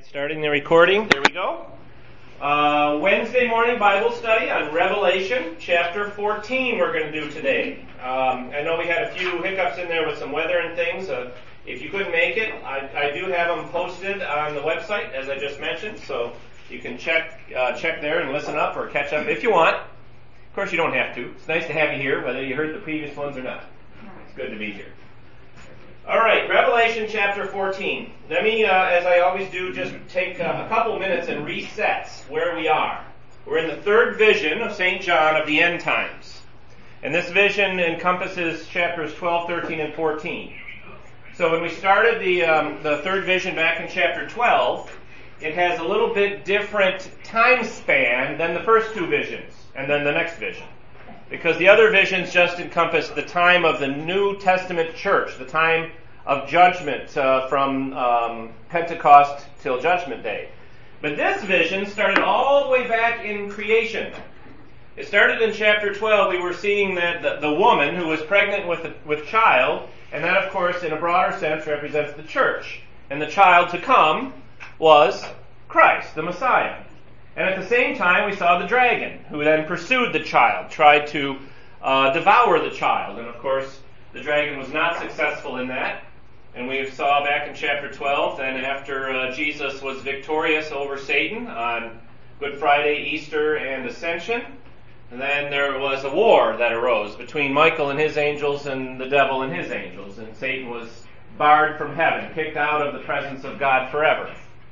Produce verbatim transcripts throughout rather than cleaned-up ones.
Starting the recording. There we go. Uh, Wednesday morning Bible study on Revelation chapter fourteen we're going to do today. Um, I know we had a few hiccups in there with some weather and things. Uh, if you couldn't make it, I, I do have them posted on the website, as I just mentioned, so you can check uh, check there and listen up or catch up if you want. Of course, you don't have to. It's nice to have you here, whether you heard the previous ones or not. It's good to be here. All right, Revelation chapter fourteen. Let me, uh, as I always do, just take uh, a couple minutes and reset where we are. We're in the third vision of Saint John of the end times. And this vision encompasses chapters twelve, thirteen, and fourteen. So when we started the, um, the third vision back in chapter twelve, it has a little bit different time span than the first two visions and then the next vision. Because the other visions just encompass the time of the New Testament church, the time of judgment uh, from um, Pentecost till Judgment Day. But this vision started all the way back in creation. It started in chapter twelve. We were seeing that the, the woman who was pregnant with a, with child, and that, of course, in a broader sense, represents the church. And the child to come was Christ, the Messiah. And at the same time, we saw the dragon, who then pursued the child, tried to uh, devour the child. And of course, the dragon was not successful in that. And we saw back in chapter twelve, then after uh, Jesus was victorious over Satan on Good Friday, Easter, and Ascension, and then there was a war that arose between Michael and his angels and the devil and his angels. And Satan was barred from heaven, kicked out of the presence of God forever.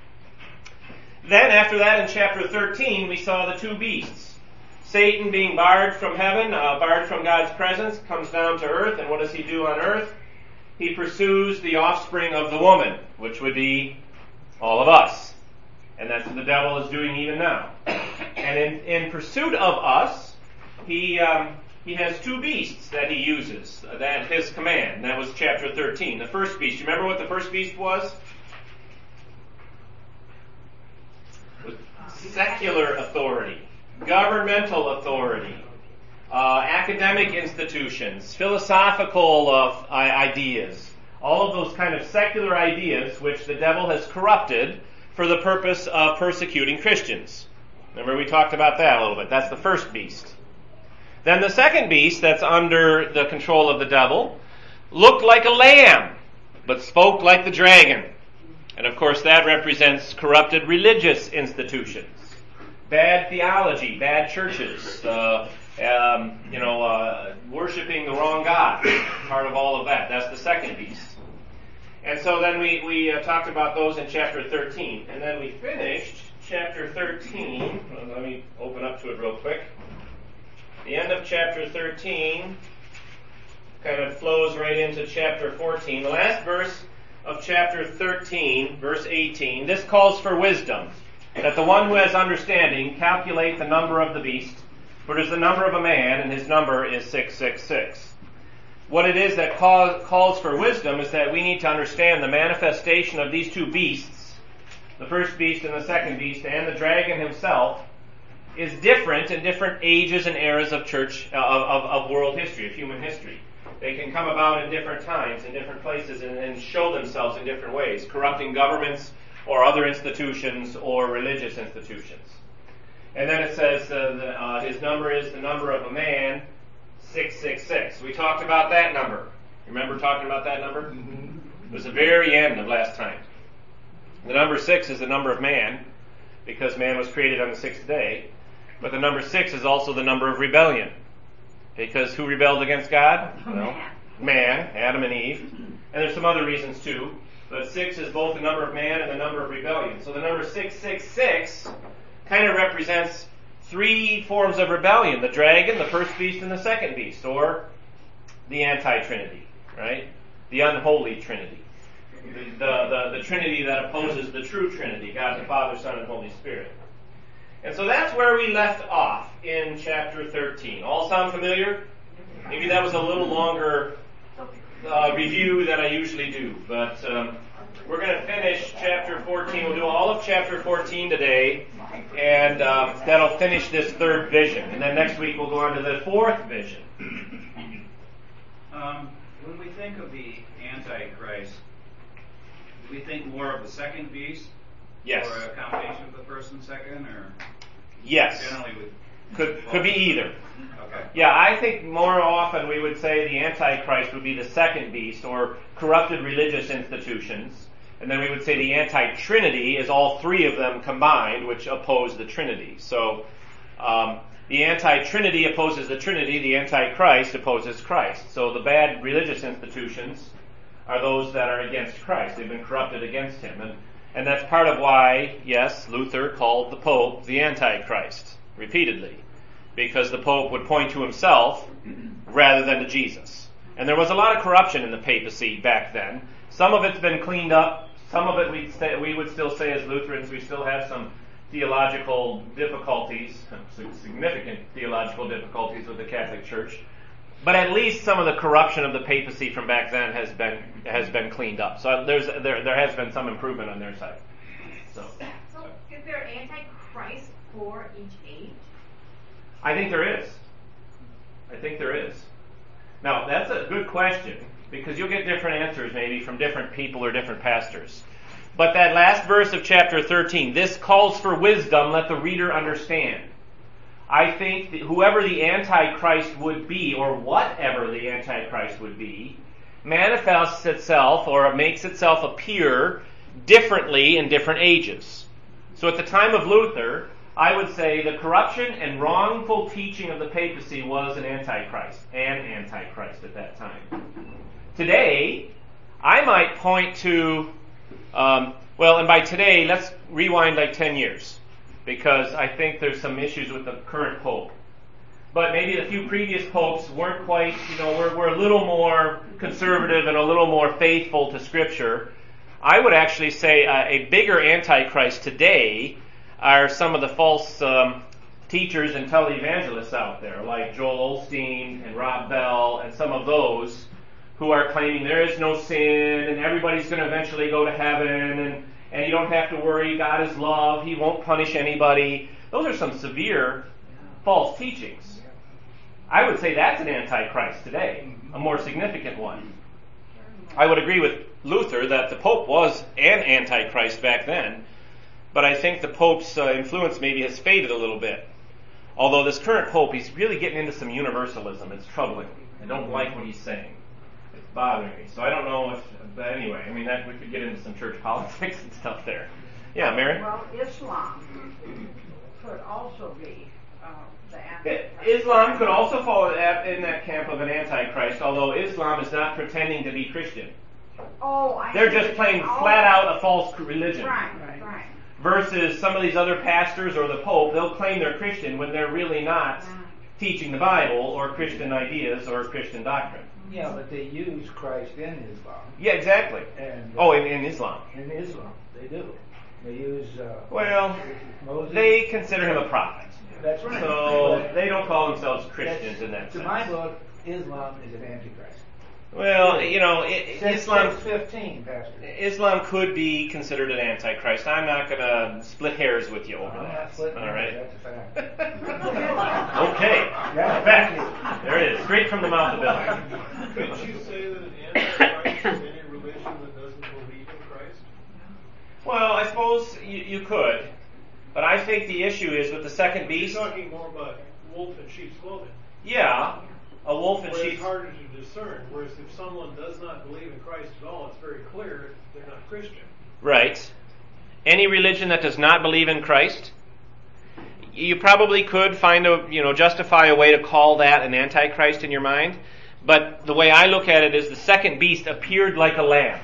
Then, after that, in chapter thirteen, we saw the two beasts. Satan being barred from heaven, uh, barred from God's presence, comes down to earth, and what does he do on earth? He pursues the offspring of the woman, which would be all of us. And that's what the devil is doing even now. And in, in pursuit of us, he um, he has two beasts that he uses, uh, at his command. That was chapter thirteen. The first beast, you remember what the first beast was? Secular authority, governmental authority, uh, academic institutions, philosophical uh, ideas, all of those kind of secular ideas which the devil has corrupted for the purpose of persecuting Christians. Remember, we talked about that a little bit. That's the first beast. Then the second beast that's under the control of the devil looked like a lamb, but spoke like the dragon. And of course that represents corrupted religious institutions, bad theology, bad churches, uh, um, you know, uh, worshiping the wrong God, part of all of that. That's the second beast. And so then we, we uh, talked about those in chapter thirteen. And then we finished chapter thirteen. Well, let me open up to it real quick. The end of chapter thirteen kind of flows right into chapter fourteen. The last verse of chapter thirteen, verse eighteen, this calls for wisdom, that the one who has understanding calculate the number of the beast, for it is the number of a man, and his number is six six six. What it is that call, calls for wisdom is that we need to understand the manifestation of these two beasts, the first beast and the second beast, and the dragon himself, is different in different ages and eras of church, uh, of, of, of world history, of human history. They can come about in different times, in different places, and, and show themselves in different ways, corrupting governments or other institutions or religious institutions. And then it says uh, the, uh, his number is the number of a man, six six six. We talked about that number. Remember talking about that number? Mm-hmm. It was the very end of last time. The number six is the number of man, because man was created on the sixth day. But the number six is also the number of rebellion. Because who rebelled against God? Well, man, Adam and Eve. And there's some other reasons too. But six is both the number of man and the number of rebellion. So the number six six six kind of represents three forms of rebellion. The dragon, the first beast, and the second beast. Or the anti-Trinity, right? The unholy Trinity. The, the, the, the Trinity that opposes the true Trinity, God the Father, Son, and Holy Spirit. And so that's where we left off in chapter thirteen. All sound familiar? Maybe that was a little longer uh, review than I usually do. But um, we're going to finish chapter fourteen. We'll do all of chapter fourteen today. And um, that'll finish this third vision. And then next week we'll go on to the fourth vision. Um, when we think of the Antichrist, do we think more of the second beast Yes. Or a combination of the first and second, or yes. generally with Could could be either. okay. Yeah, I think more often we would say the Antichrist would be the second beast, or corrupted religious institutions. And then we would say the anti-Trinity is all three of them combined, which oppose the Trinity. So um, the anti-Trinity opposes the Trinity, the Antichrist opposes Christ. So the bad religious institutions are those that are against Christ. They've been corrupted against him. And, and that's part of why, yes, Luther called the Pope the Antichrist, repeatedly. Because the Pope would point to himself rather than to Jesus. And there was a lot of corruption in the papacy back then. Some of it's been cleaned up. Some of it we'd say, we would still say as Lutherans, we still have some theological difficulties, significant theological difficulties with the Catholic Church. But at least some of the corruption of the papacy from back then has been has been cleaned up. So there's there there has been some improvement on their side. So, so is there Antichrist for each age? I think there is. I think there is. Now, that's a good question, because you'll get different answers maybe from different people or different pastors. But that last verse of chapter thirteen, this calls for wisdom, let the reader understand. I think that whoever the Antichrist would be, or whatever the Antichrist would be, manifests itself or makes itself appear differently in different ages. So at the time of Luther, I would say the corruption and wrongful teaching of the papacy was an antichrist, an antichrist at that time. Today, I might point to, um, well, and by today, let's rewind like ten years, because I think there's some issues with the current pope. But maybe the few previous popes weren't quite, you know, were, were a little more conservative and a little more faithful to Scripture. I would actually say uh, a bigger antichrist today are some of the false um, teachers and televangelists out there, like Joel Osteen and Rob Bell and some of those who are claiming there is no sin and everybody's going to eventually go to heaven and, and you don't have to worry, God is love, He won't punish anybody. Those are some severe false teachings. I would say that's an antichrist today, a more significant one. I would agree with Luther that the Pope was an antichrist back then, but I think the Pope's uh, influence maybe has faded a little bit. Although this current Pope, he's really getting into some universalism. It's troubling. I don't like what he's saying. It's bothering me. So I don't know if, but anyway, I mean, that we could get into some church politics and stuff there. Yeah, Mary? Well, Islam could also be uh, the Antichrist. Islam could also fall in that camp of an antichrist, although Islam is not pretending to be Christian. Oh, I They're see. just playing Oh, flat out a false religion. Right, right, right. Versus some of these other pastors or the Pope, they'll claim they're Christian when they're really not teaching the Bible or Christian ideas or Christian doctrine. Yeah, but they use Christ in Islam. Yeah, exactly. And, uh, Oh, in, in Islam. In Islam, they do. They use uh, Well, Moses. they consider him a prophet. That's right. So But they don't call themselves Christians that's- in that To sense. my book, Islam is an antichrist. Well, you know, it, Since Islam fifteen, Pastor. Islam could be considered an antichrist. I'm not going to split hairs with you over I'm not that. splitting All hairs, right. That's a fact. Okay. Yeah. Fact. There it is, straight from the mouth of Bill. Could you say that an antichrist is any religion that doesn't believe in Christ? Well, I suppose you, you could, but I think the issue is with the second You're beast. talking more about wolf in sheep's clothing. Yeah, a wolf in Where it's sheep's. harder to discern. Whereas if someone does not believe in Christ at all, it's very clear they're not Christian. Right. Any religion that does not believe in Christ, you probably could find a, you know, justify a way to call that an antichrist in your mind. But the way I look at it is the second beast appeared like a lamb.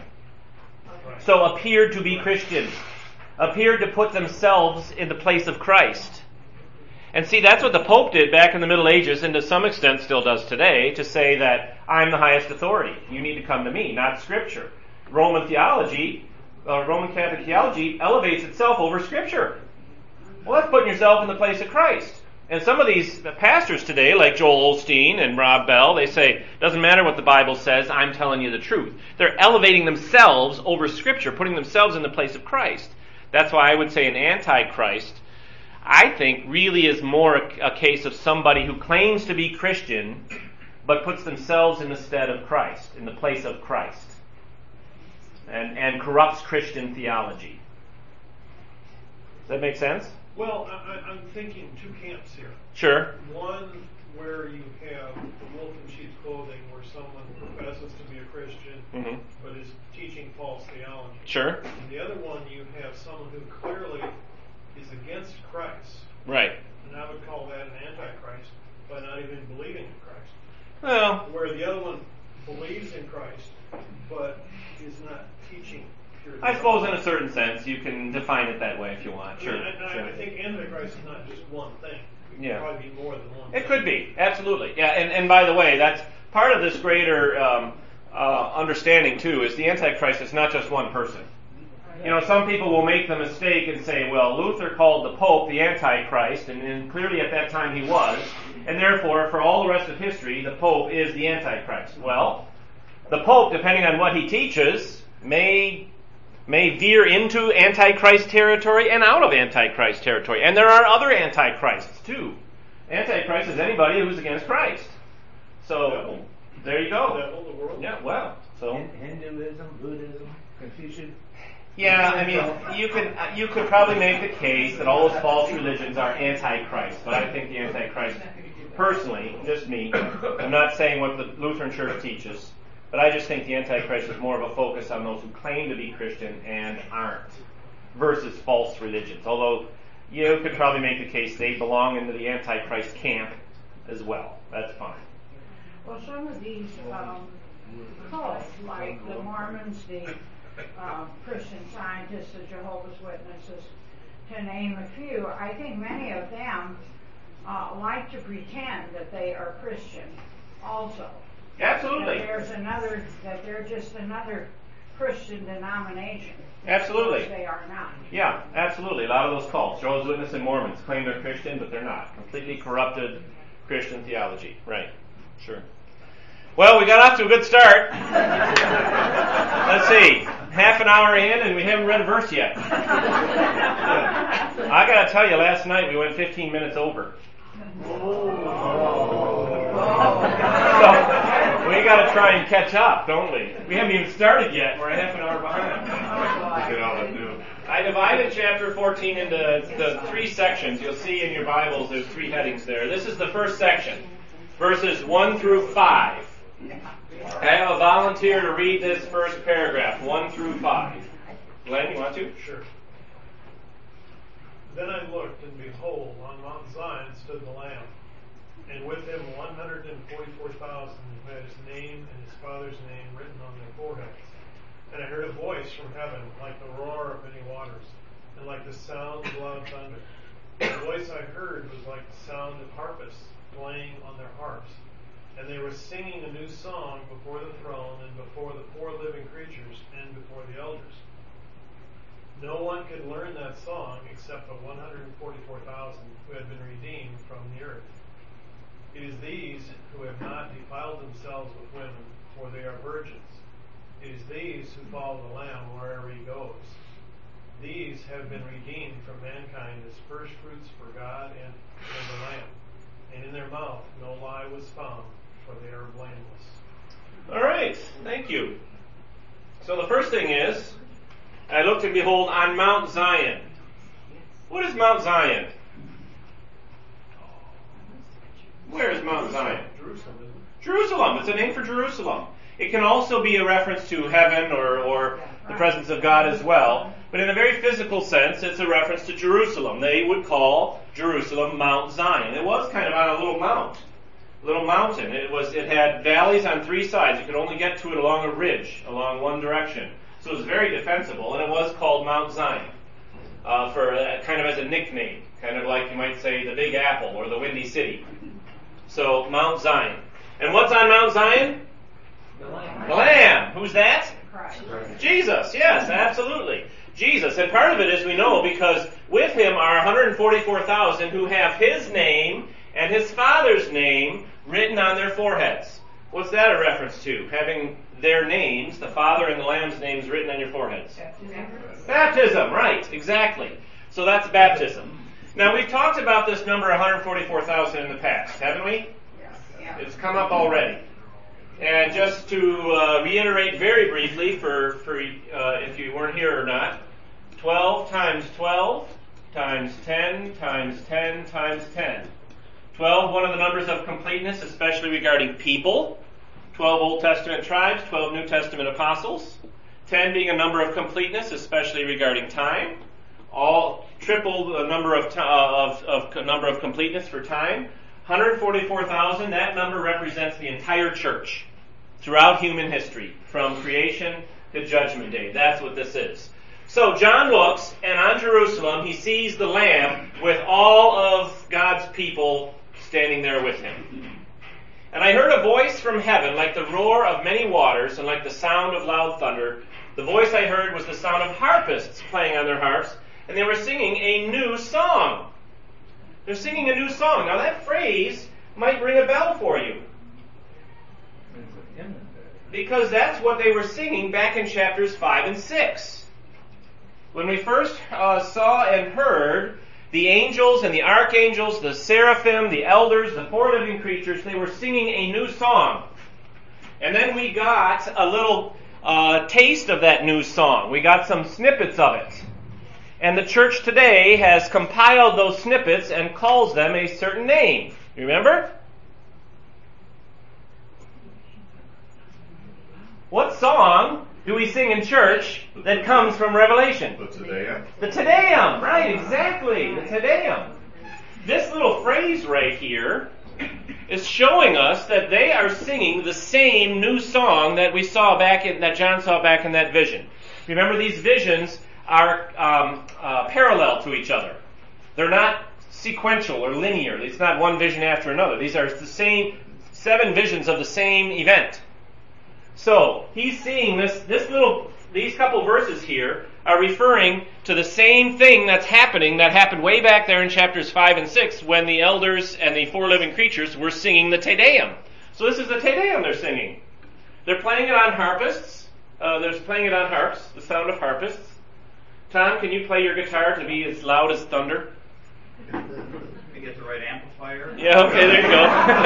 So appeared to be Christian. Appeared to put themselves in the place of Christ. And see, that's what the Pope did back in the Middle Ages, and to some extent still does today, to say that I'm the highest authority. You need to come to me, not Scripture. Roman theology, uh, Roman Catholic theology, elevates itself over Scripture. Well, that's putting yourself in the place of Christ. And some of these pastors today, like Joel Osteen and Rob Bell, they say, doesn't matter what the Bible says, I'm telling you the truth. They're elevating themselves over Scripture, putting themselves in the place of Christ. That's why I would say an antichrist, I think, really is more a, a case of somebody who claims to be Christian, but puts themselves in the stead of Christ, in the place of Christ, and, and corrupts Christian theology. Does that make sense? Well, I, I- I'm thinking two camps here. Sure. One where you have the wolf in sheep's clothing, where someone professes to be a Christian Mm-hmm. but is teaching false theology. Sure. And the other one, you have someone who clearly is against Christ, Right. and I would call that an antichrist by not even believing in Christ. Well, Where the other one believes in Christ but is not teaching pure I theology. suppose in a certain sense you can define it that way if you want. Sure. Yeah, and I, sure. I think antichrist is not just one thing. It could Yeah. probably be more than one. It thing. could be, absolutely. Yeah, and, and by the way, that's part of this greater um, uh, understanding too, is the Antichrist is not just one person. You know, some people will make the mistake and say, well, Luther called the Pope the Antichrist, and, and clearly at that time he was, and therefore, for all the rest of history, the Pope is the Antichrist. Well, the Pope, depending on what he teaches, may may veer into Antichrist territory and out of Antichrist territory. And there are other Antichrists, too. Antichrist is anybody who's against Christ. So, Devil. there you The go. devil, the world. Yeah, well, so... Hin- Hinduism, Buddhism, Confucian. Yeah, I mean, you could you could probably make the case that all those false religions are Antichrist, but I think the Antichrist, personally, just me, I'm not saying what the Lutheran Church teaches, but I just think the Antichrist is more of a focus on those who claim to be Christian and aren't, versus false religions. Although you could probably make the case they belong into the Antichrist camp as well. That's fine. Well, some of these um, cults, like the Mormons, the uh, Christian Scientists, the Jehovah's Witnesses, to name a few, I think many of them uh, like to pretend that they are Christian also. Absolutely. That there's another, that they're just another Christian denomination. Absolutely. Which they are not. Yeah, absolutely. A lot of those cults, Jehovah's Witnesses and Mormons, claim they're Christian, but they're not. Completely corrupted Christian theology. Right. Sure. Well, we got off to a good start. Let's see. Half an hour in and we haven't read a verse yet. I got to tell you, last night we went fifteen minutes over. So we got to try and catch up, don't we? We haven't even started yet. We're a half an hour behind. Look at all that new. I divided chapter fourteen into the three sections. You'll see in your Bibles there's three headings there. This is the first section, verses one through five. I have a volunteer to read this first paragraph, one through five. Glenn, you want to? Sure. Then I looked, and behold, on Mount Zion stood the Lamb, and with him one hundred forty-four thousand who had his name and his father's name written on their foreheads. And I heard a voice from heaven like the roar of many waters, and like the sound of loud thunder. The voice I heard was like the sound of harpists playing on their harps. And they were singing a new song before the throne and before the four living creatures and before the elders. No one could learn that song except the one hundred forty-four thousand who had been redeemed from the earth. It is these who have not defiled themselves with women, for they are virgins. It is these who follow the Lamb wherever he goes. These have been redeemed from mankind as first fruits for God and for the Lamb. And in their mouth no lie was found, for they are blameless. All right, thank you. So the first thing is, I looked and behold on Mount Zion. What is Mount Zion? Where is Mount Zion? Jerusalem, isn't it? Jerusalem. It's a name for Jerusalem. It can also be a reference to heaven or, or the presence of God as well. But in a very physical sense, it's a reference to Jerusalem. They would call Jerusalem Mount Zion. It was kind of on a little mount, a little mountain. It was. It had valleys on three sides. You could only get to it along a ridge, along one direction. So it was very defensible, and it was called Mount Zion, uh, for uh, kind of as a nickname, kind of like you might say the Big Apple or the Windy City. So Mount Zion. And what's on Mount Zion? The Lamb. The Lamb. Who's that? Christ. Jesus. Yes, absolutely. Jesus. And part of it is we know because with him are one hundred forty-four thousand who have his name and his Father's name written on their foreheads. What's that a reference to? Having their names, the Father and the Lamb's names written on your foreheads. Baptism. Baptism, right, exactly. So that's baptism. Now we've talked about this number one hundred forty-four thousand in the past, haven't we? Yeah. It's come up already. And just to uh, reiterate very briefly, for, for uh, if you weren't here or not, twelve times twelve times ten times ten times ten. twelve, one of the numbers of completeness, especially regarding people. twelve Old Testament tribes, twelve New Testament apostles. ten being a number of completeness, especially regarding time. All triple the number of, uh, of, of number of completeness for time. one hundred forty-four thousand, that number represents the entire church throughout human history, from creation to Judgment Day. That's what this is. So John looks, and on Jerusalem he sees the Lamb with all of God's people standing there with him. And I heard a voice from heaven like the roar of many waters and like the sound of loud thunder. The voice I heard was the sound of harpists playing on their harps, and they were singing a new song. They're singing a new song. Now that phrase might ring a bell for you, because that's what they were singing back in chapters five and six. When we first uh, saw and heard the angels and the archangels, the seraphim, the elders, the four living creatures, they were singing a new song. And then we got a little uh, taste of that new song. We got some snippets of it. And the church today has compiled those snippets and calls them a certain name. You remember? What song do we sing in church that comes from Revelation? The Te Deum. The Te Deum, right, exactly, the Te Deum. This little phrase right here is showing us that they are singing the same new song that we saw back in, that John saw back in that vision. Remember, these visions are um, uh, parallel to each other. They're not sequential or linear. It's not one vision after another. These are the same, seven visions of the same event. So, he's seeing this, this little, these couple verses here are referring to the same thing that's happening that happened way back there in chapters five and six when the elders and the four living creatures were singing the Te Deum. So this is the Te Deum they're singing. They're playing it on harpists. Uh, they're playing it on harps, the sound of harpists. Tom, can you play your guitar to be as loud as thunder? To get the right amplifier. Yeah, okay, there you go.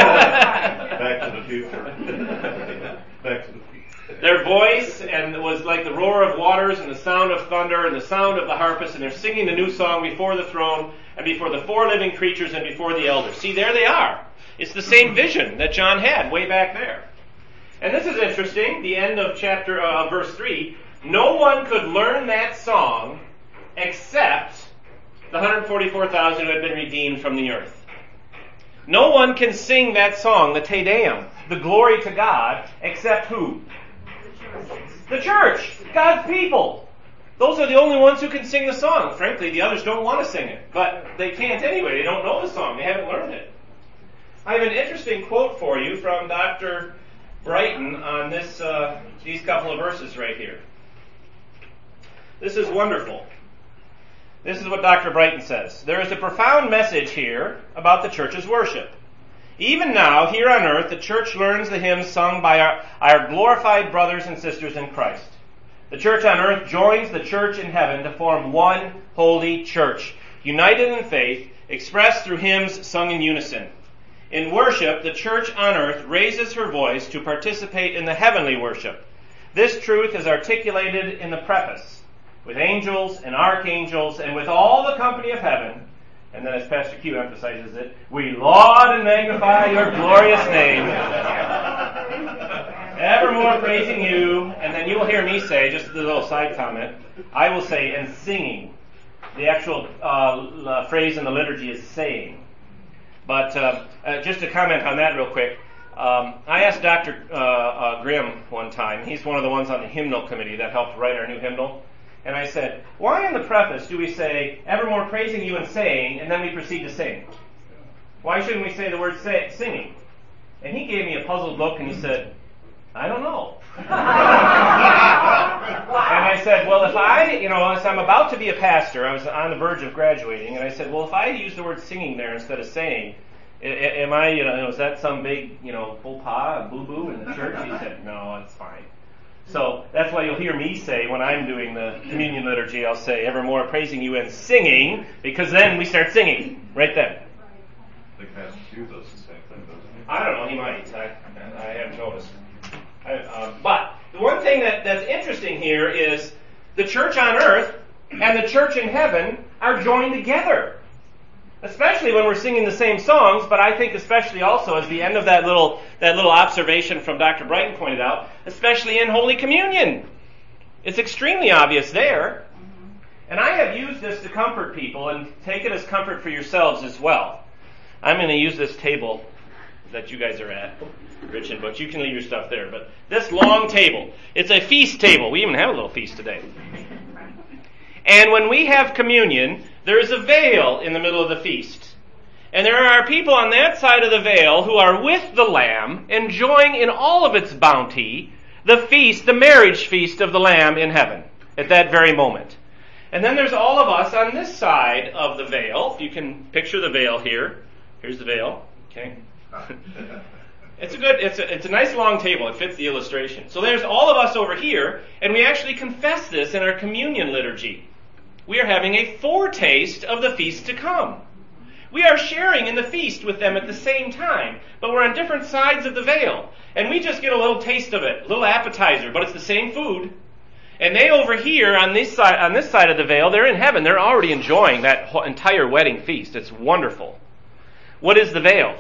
Back to the future. Back to the future. Their voice and was like the roar of waters and the sound of thunder and the sound of the harpist, and they're singing the new song before the throne and before the four living creatures and before the elders. See, there they are. It's the same vision that John had way back there. And this is interesting, the end of chapter uh, verse three. No one could learn that song except the one hundred forty-four thousand who had been redeemed from the earth. No one can sing that song, the Te Deum, the glory to God, except who? The church, God's people. Those are the only ones who can sing the song. Frankly, the others don't want to sing it, but they can't anyway. They don't know the song. They haven't learned it. I have an interesting quote for you from Doctor Brighton on this, uh, these couple of verses right here. This is wonderful. This is what Doctor Brighton says. There is a profound message here about the church's worship. Even now, here on earth, the church learns the hymns sung by our, our glorified brothers and sisters in Christ. The church on earth joins the church in heaven to form one holy church, united in faith, expressed through hymns sung in unison. In worship, the church on earth raises her voice to participate in the heavenly worship. This truth is articulated in the preface, with angels and archangels and with all the company of heaven. And then as Pastor Q emphasizes it, we laud and magnify your glorious name, evermore praising you. And then you will hear me say, just a little side comment, I will say, and singing. The actual uh, phrase in the liturgy is saying. But uh, uh, just to comment on that real quick, um, I asked Doctor Uh, uh, Grimm one time, he's one of the ones on the hymnal committee that helped write our new hymnal, and I said, why in the preface do we say, evermore praising you and saying, and then we proceed to sing? Why shouldn't we say the word say, singing? And he gave me a puzzled look and he said, I don't know. And I said, well, if I, you know, as I'm about to be a pastor, I was on the verge of graduating, and I said, well, if I use the word singing there instead of saying, am I, you know, is that some big, you know, faux pas, boo-boo in the church? He said, no, it's fine. So that's why you'll hear me say when I'm doing the communion liturgy, I'll say, evermore praising you and singing, because then we start singing, right then. I think Pastor Q does the same thing, doesn't he? I don't know, he might. I, I haven't noticed. I, um, but the one thing that, that's interesting here is the church on earth and the church in heaven are joined together. Especially when we're singing the same songs, but I think especially also as the end of that little that little observation from Doctor Brighton pointed out, especially in Holy Communion. It's extremely obvious there. And I have used this to comfort people, and take it as comfort for yourselves as well. I'm going to use this table that you guys are at, Rich and Butch. You can leave your stuff there. But this long table, it's a feast table. We even have a little feast today. And when we have communion, there is a veil in the middle of the feast. And there are people on that side of the veil who are with the Lamb, enjoying in all of its bounty the feast, the marriage feast of the Lamb in heaven at that very moment. And then there's all of us on this side of the veil. If you can picture the veil here. Here's the veil. Okay. It's a good, it's a, it's a nice long table. It fits the illustration. So there's all of us over here, and we actually confess this in our communion liturgy. We are having a foretaste of the feast to come. We are sharing in the feast with them at the same time, but we're on different sides of the veil. And we just get a little taste of it, a little appetizer, but it's the same food. And they over here on this side, on this side of the veil, they're in heaven. They're already enjoying that whole entire wedding feast. It's wonderful. What is the veil?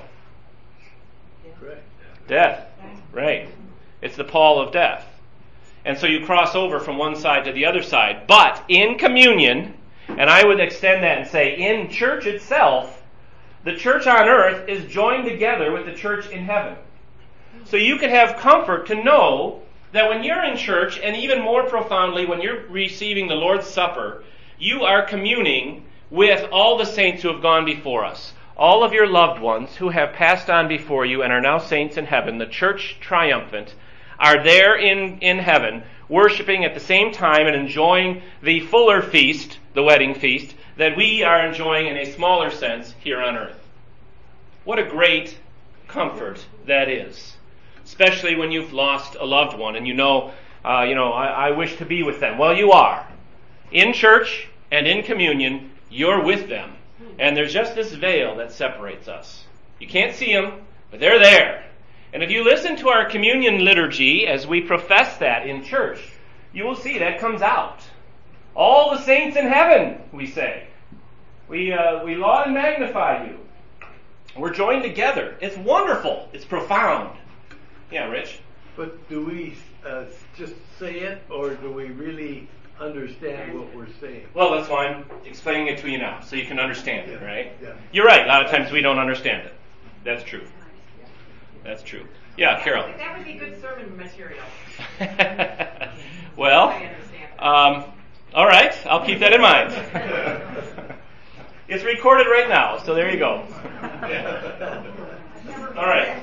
Death. Right. It's the pall of death. And so you cross over from one side to the other side. But in communion, and I would extend that and say in church itself, the church on earth is joined together with the church in heaven. So you can have comfort to know that when you're in church, and even more profoundly when you're receiving the Lord's Supper, you are communing with all the saints who have gone before us. All of your loved ones who have passed on before you and are now saints in heaven, the church triumphant, are there in, in heaven, worshiping at the same time and enjoying the fuller feast, the wedding feast, that we are enjoying in a smaller sense here on earth. What a great comfort that is. Especially when you've lost a loved one and you know, uh, you know, I, I wish to be with them. Well, you are. In church and in communion, you're with them. And there's just this veil that separates us. You can't see them, but they're there. And if you listen to our communion liturgy as we profess that in church, you will see that comes out. All the saints in heaven, we say. We, uh, we laud and magnify you. We're joined together. It's wonderful. It's profound. Yeah, Rich? But do we uh, just say it, or do we really understand what we're saying? Well, that's why I'm explaining it to you now, so you can understand it, right? Yeah. You're right. A lot of times we don't understand it. That's true. That's true. Yeah, Carol. That would be good sermon material. Well, I understand. um, all right. I'll keep that in mind. It's recorded right now, so there you go. All right.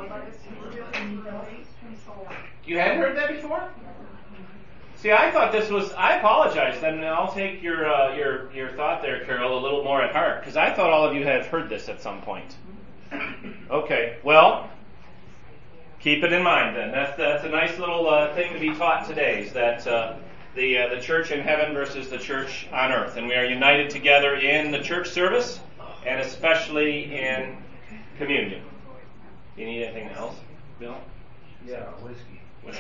You hadn't heard that before? See, I thought this was. I apologize. Then I'll take your uh, your your thought there, Carol, a little more at heart, because I thought all of you had heard this at some point. Okay. Well, keep it in mind then. That's that's a nice little uh, thing to be taught today. Is that uh, the uh, the church in heaven versus the church on earth, and we are united together in the church service, and especially in communion. You need anything else, Bill? Yeah, whiskey. Just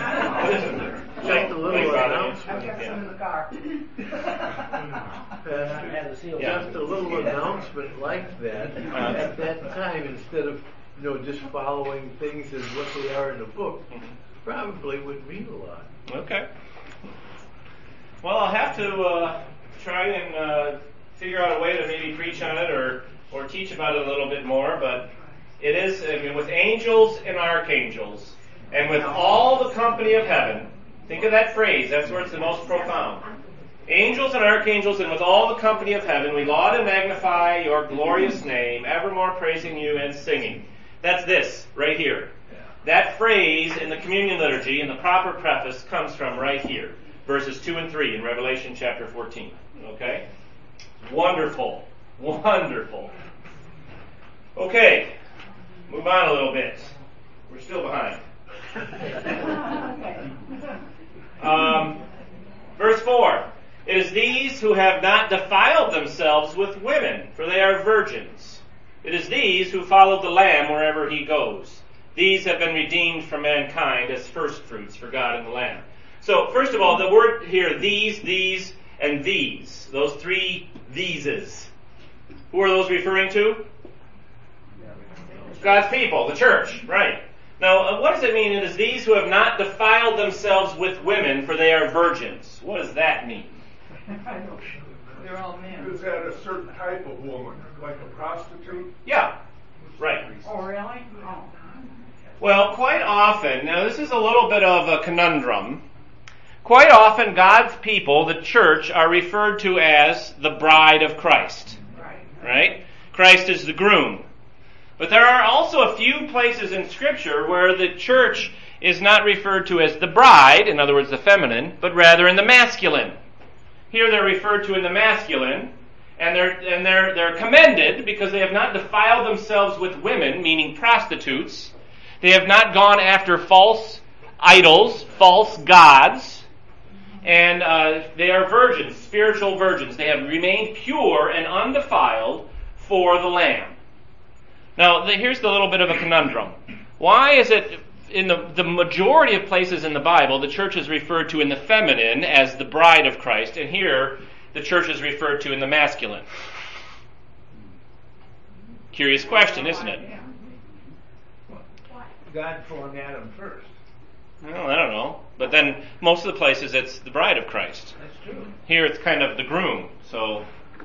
a little announcement. I've got some in the car. Uh, just a little announcement like that. At that time, instead of you know just following things as what they are in the book, probably would mean a lot. Okay. Well, I'll have to uh, try and uh, figure out a way to maybe preach on it or or teach about it a little bit more. But it is, I mean, with angels and archangels. And with all the company of heaven, think of that phrase, that's where it's the most profound. Angels and archangels, and with all the company of heaven, we laud and magnify your glorious name, evermore praising you and singing. That's this, right here. That phrase in the communion liturgy, in the proper preface, comes from right here. Verses two and three in Revelation chapter fourteen. Okay? Wonderful. Wonderful. Okay. Move on a little bit. We're still behind. Um, verse four. It is these who have not defiled themselves with women, for they are virgins. It is these who followed the Lamb wherever he goes. These have been redeemed from mankind as firstfruits for God and the Lamb. So, first of all, the word here, these, these, and these. Those three theses. Who are those referring to? God's people, the church, right. Now, uh, what does it mean? It is these who have not defiled themselves with women, for they are virgins. What does that mean? They're all men. Is that a certain type of woman, like a prostitute? Yeah, right. Oh, really? Oh. Well, quite often, now this is a little bit of a conundrum. Quite often, God's people, the church, are referred to as the bride of Christ. Right. Right? Christ is the groom. But there are also a few places in Scripture where the church is not referred to as the bride, in other words, the feminine, but rather in the masculine. Here they're referred to in the masculine, and they're and they're they're commended because they have not defiled themselves with women, meaning prostitutes. They have not gone after false idols, false gods, and uh, they are virgins, spiritual virgins. They have remained pure and undefiled for the Lamb. Now, the, here's the little bit of a conundrum. Why is it in the, the majority of places in the Bible, the church is referred to in the feminine as the bride of Christ, and here the church is referred to in the masculine? Curious question, isn't it? God formed Adam first. Well, I don't know. But then most of the places it's the bride of Christ. That's true. Here it's kind of the groom, so...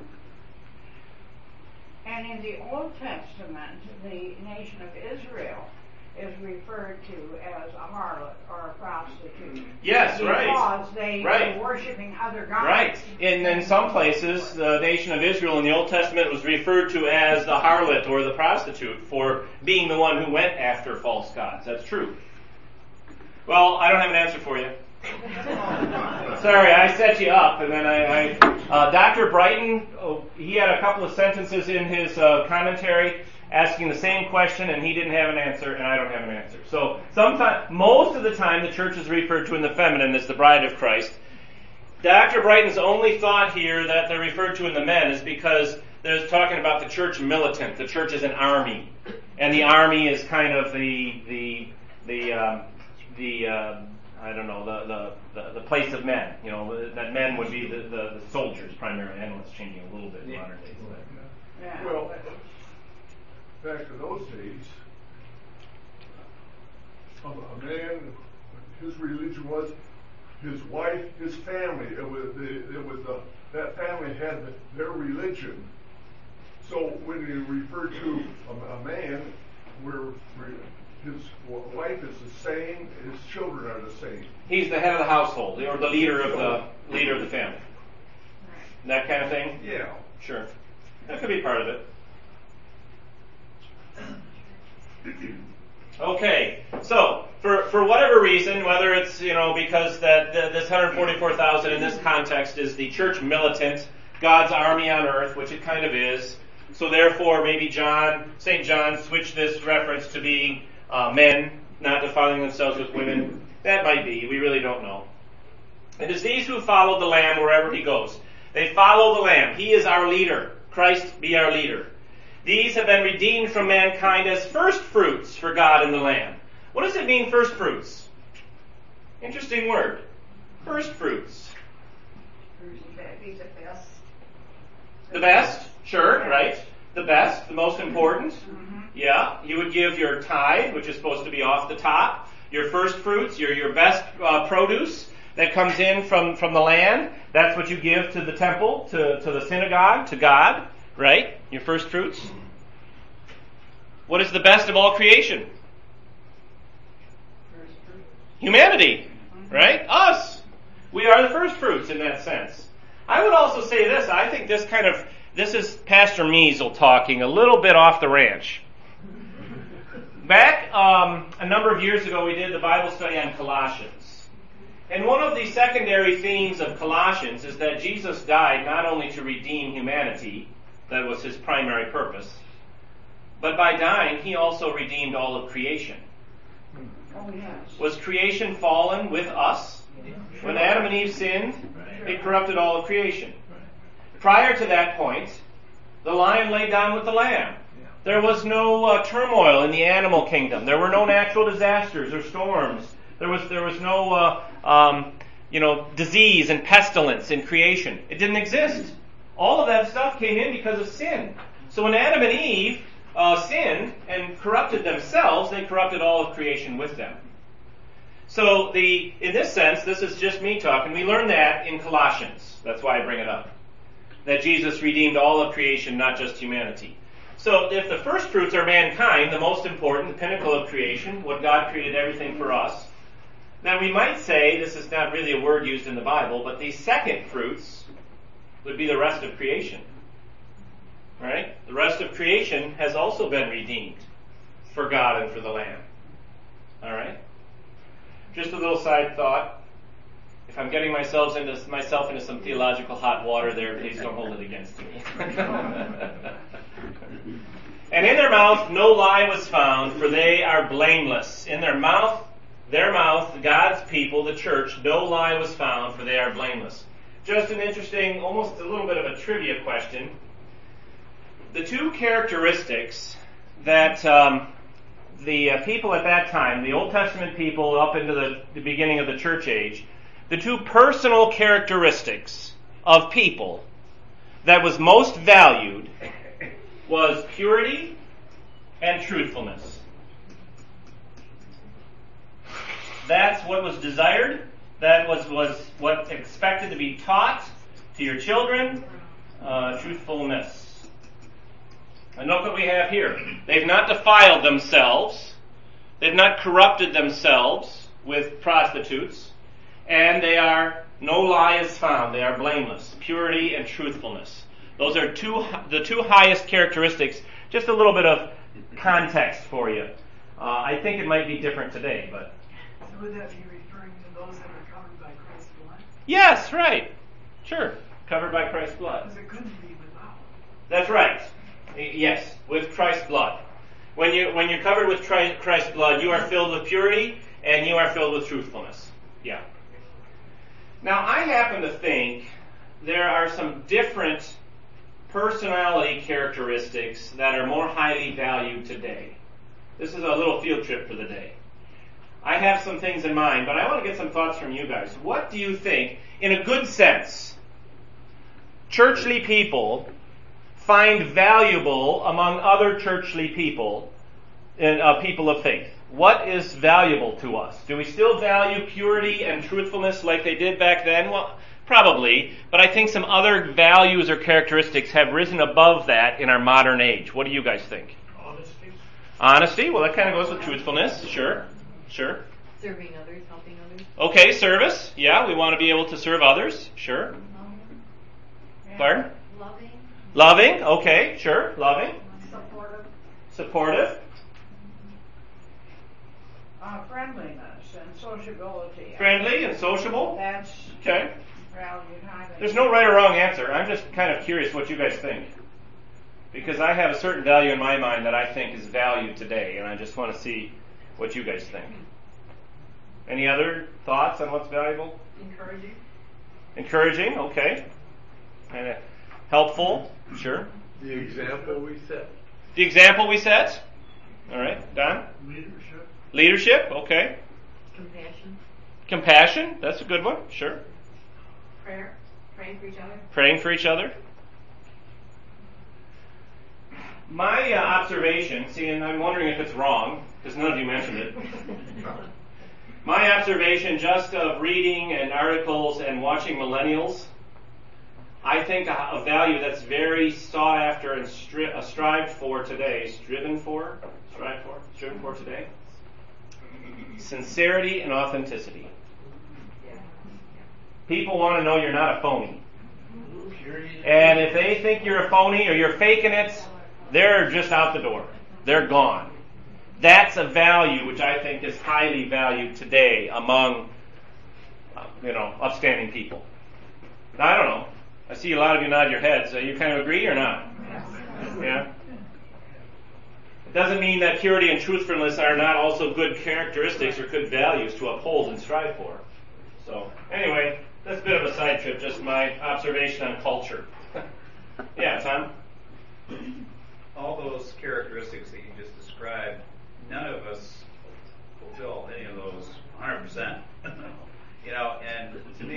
And in the Old Testament, the nation of Israel is referred to as a harlot or a prostitute. Yes, right. Because they Right. were worshiping other gods. Right. In, in some places, the nation of Israel in the Old Testament was referred to as the harlot or the prostitute for being the one who went after false gods. That's true. Well, I don't have an answer for you. Sorry, I set you up, and then I... I uh, Doctor Brighton, oh, he had a couple of sentences in his uh, commentary asking the same question, and he didn't have an answer, and I don't have an answer. So, sometimes, most of the time, the church is referred to in the feminine as the bride of Christ. Doctor Brighton's only thought here that they're referred to in the men is because they're talking about the church militant. The church is an army, and the army is kind of the the the um, the uh, I don't know the, the the the place of men. You know, that men would be the, the, the soldiers primarily. I know it's changing a little bit in modern days. But. Yeah. Well, back in those days, a a man, his religion was his wife, his family. It was the, it was the, that family had the, their religion. So when you refer to a, a man, where his wife is the same, his children are the same. He's the head of the household, or the leader of the leader of the family. That kind of thing. Yeah. Sure, that could be part of it. Okay, so for for whatever reason, whether it's you know because that the, this one hundred forty-four thousand in this context is the church militant, God's army on earth, which it kind of is. So therefore, maybe John, Saint John, switched this reference to be uh, men not defiling themselves with women. That might be. We really don't know. It is these who follow the Lamb wherever he goes. They follow the Lamb. He is our leader. Christ be our leader. These have been redeemed from mankind as first fruits for God and the Lamb. What does it mean, first fruits? Interesting word. First fruits. Be the best. The best, sure, right. The best, the most important. Yeah, you would give your tithe, which is supposed to be off the top. Your first fruits, your your best uh, produce that comes in from, from the land. That's what you give to the temple, to, to the synagogue, to God, right? Your first fruits. What is the best of all creation? Humanity, right? Us. We are the first fruits in that sense. I would also say this. I think this kind of, this is Pastor Measle talking a little bit off the ranch. Back um, a number of years ago, we did the Bible study on Colossians. And one of the secondary themes of Colossians is that Jesus died not only to redeem humanity, that was his primary purpose, but by dying, he also redeemed all of creation. Oh, yes. Was creation fallen with us? When Adam and Eve sinned, it corrupted all of creation. Prior to that point, the lion laid down with the lamb. There was no uh, turmoil in the animal kingdom. There were no natural disasters or storms. There was there was no uh, um, you know, disease and pestilence in creation. It didn't exist. All of that stuff came in because of sin. So when Adam and Eve uh, sinned and corrupted themselves, they corrupted all of creation with them. So the in this sense, this is just me talking. We learn that in Colossians. That's why I bring it up. That Jesus redeemed all of creation, not just humanity. So if the first fruits are mankind, the most important, the pinnacle of creation, what God created everything for us, then we might say, this is not really a word used in the Bible, but these second fruits would be the rest of creation. Right? The rest of creation has also been redeemed for God and for the Lamb. All right? Just a little side thought. If I'm getting myself into myself into some theological hot water there, please don't hold it against me. And in their mouth no lie was found, for they are blameless. In their mouth, their mouth, God's people, the church, no lie was found, for they are blameless. Just an interesting, almost a little bit of a trivia question. The two characteristics that um, the uh, people at that time, the Old Testament people up into the, the beginning of the church age, the two personal characteristics of people that was most valued was purity and truthfulness. That's what was desired. That was, was what expected to be taught to your children. Uh, truthfulness. And look what we have here. They've not defiled themselves. They've not corrupted themselves with prostitutes. And they are, no lie is found. They are blameless. Purity and truthfulness. Those are two, the two highest characteristics. Just a little bit of context for you. Uh, I think it might be different today, but. So would that be referring to those that are covered by Christ's blood? Yes, right. Sure. Covered by Christ's blood. Because it couldn't be without. That's right. Yes, with Christ's blood. When you when you're covered with Christ's blood, you are filled with purity and you are filled with truthfulness. Yeah. Now, I happen to think there are some different personality characteristics that are more highly valued today. This is a little field trip for the day. I have some things in mind, but I want to get some thoughts from you guys. What do you think, in a good sense, churchly people find valuable among other churchly people, and uh, people of faith? What is valuable to us? Do we still value purity and truthfulness like they did back then? Well, probably, but I think some other values or characteristics have risen above that in our modern age. What do you guys think? Honesty. Honesty, well, that kind of goes with truthfulness. Sure, sure. Serving others, helping others. Okay, service. Yeah, we want to be able to serve others. Sure. Um, Pardon? Loving. Loving. Okay, sure. Loving. Supportive. Supportive. Uh, friendliness and sociability. Friendly and sociable. That's Okay. valued highly. There's no right or wrong answer. I'm just kind of curious what you guys think. Because I have a certain value in my mind that I think is valued today, and I just want to see what you guys think. Any other thoughts on what's valuable? Encouraging. Encouraging, okay. And uh, helpful, sure. The example we set. The example we set. All right, Don? Leadership. Leadership, okay. Compassion. Compassion, that's a good one, sure. Prayer. Praying for each other. Praying for each other. My uh, observation, see, and I'm wondering if it's wrong, because none of you mentioned it. My observation just of reading and articles and watching millennials, I think a, a value that's very sought after and stri- uh, strived for today, striven for, strived for, striven for today, sincerity and authenticity. People want to know you're not a phony. And if they think you're a phony or you're faking it, they're just out the door. They're gone. That's a value which I think is highly valued today among, uh, you know, upstanding people. Now, I don't know. I see a lot of you nod your heads. Uh, you kind of agree or not? Yeah? It doesn't mean that purity and truthfulness are not also good characteristics or good values to uphold and strive for. So, anyway, that's a bit of a side trip, just my observation on culture. Yeah, Tom? All those characteristics that you just described, none of us fulfill any of those one hundred percent. You know, and to me,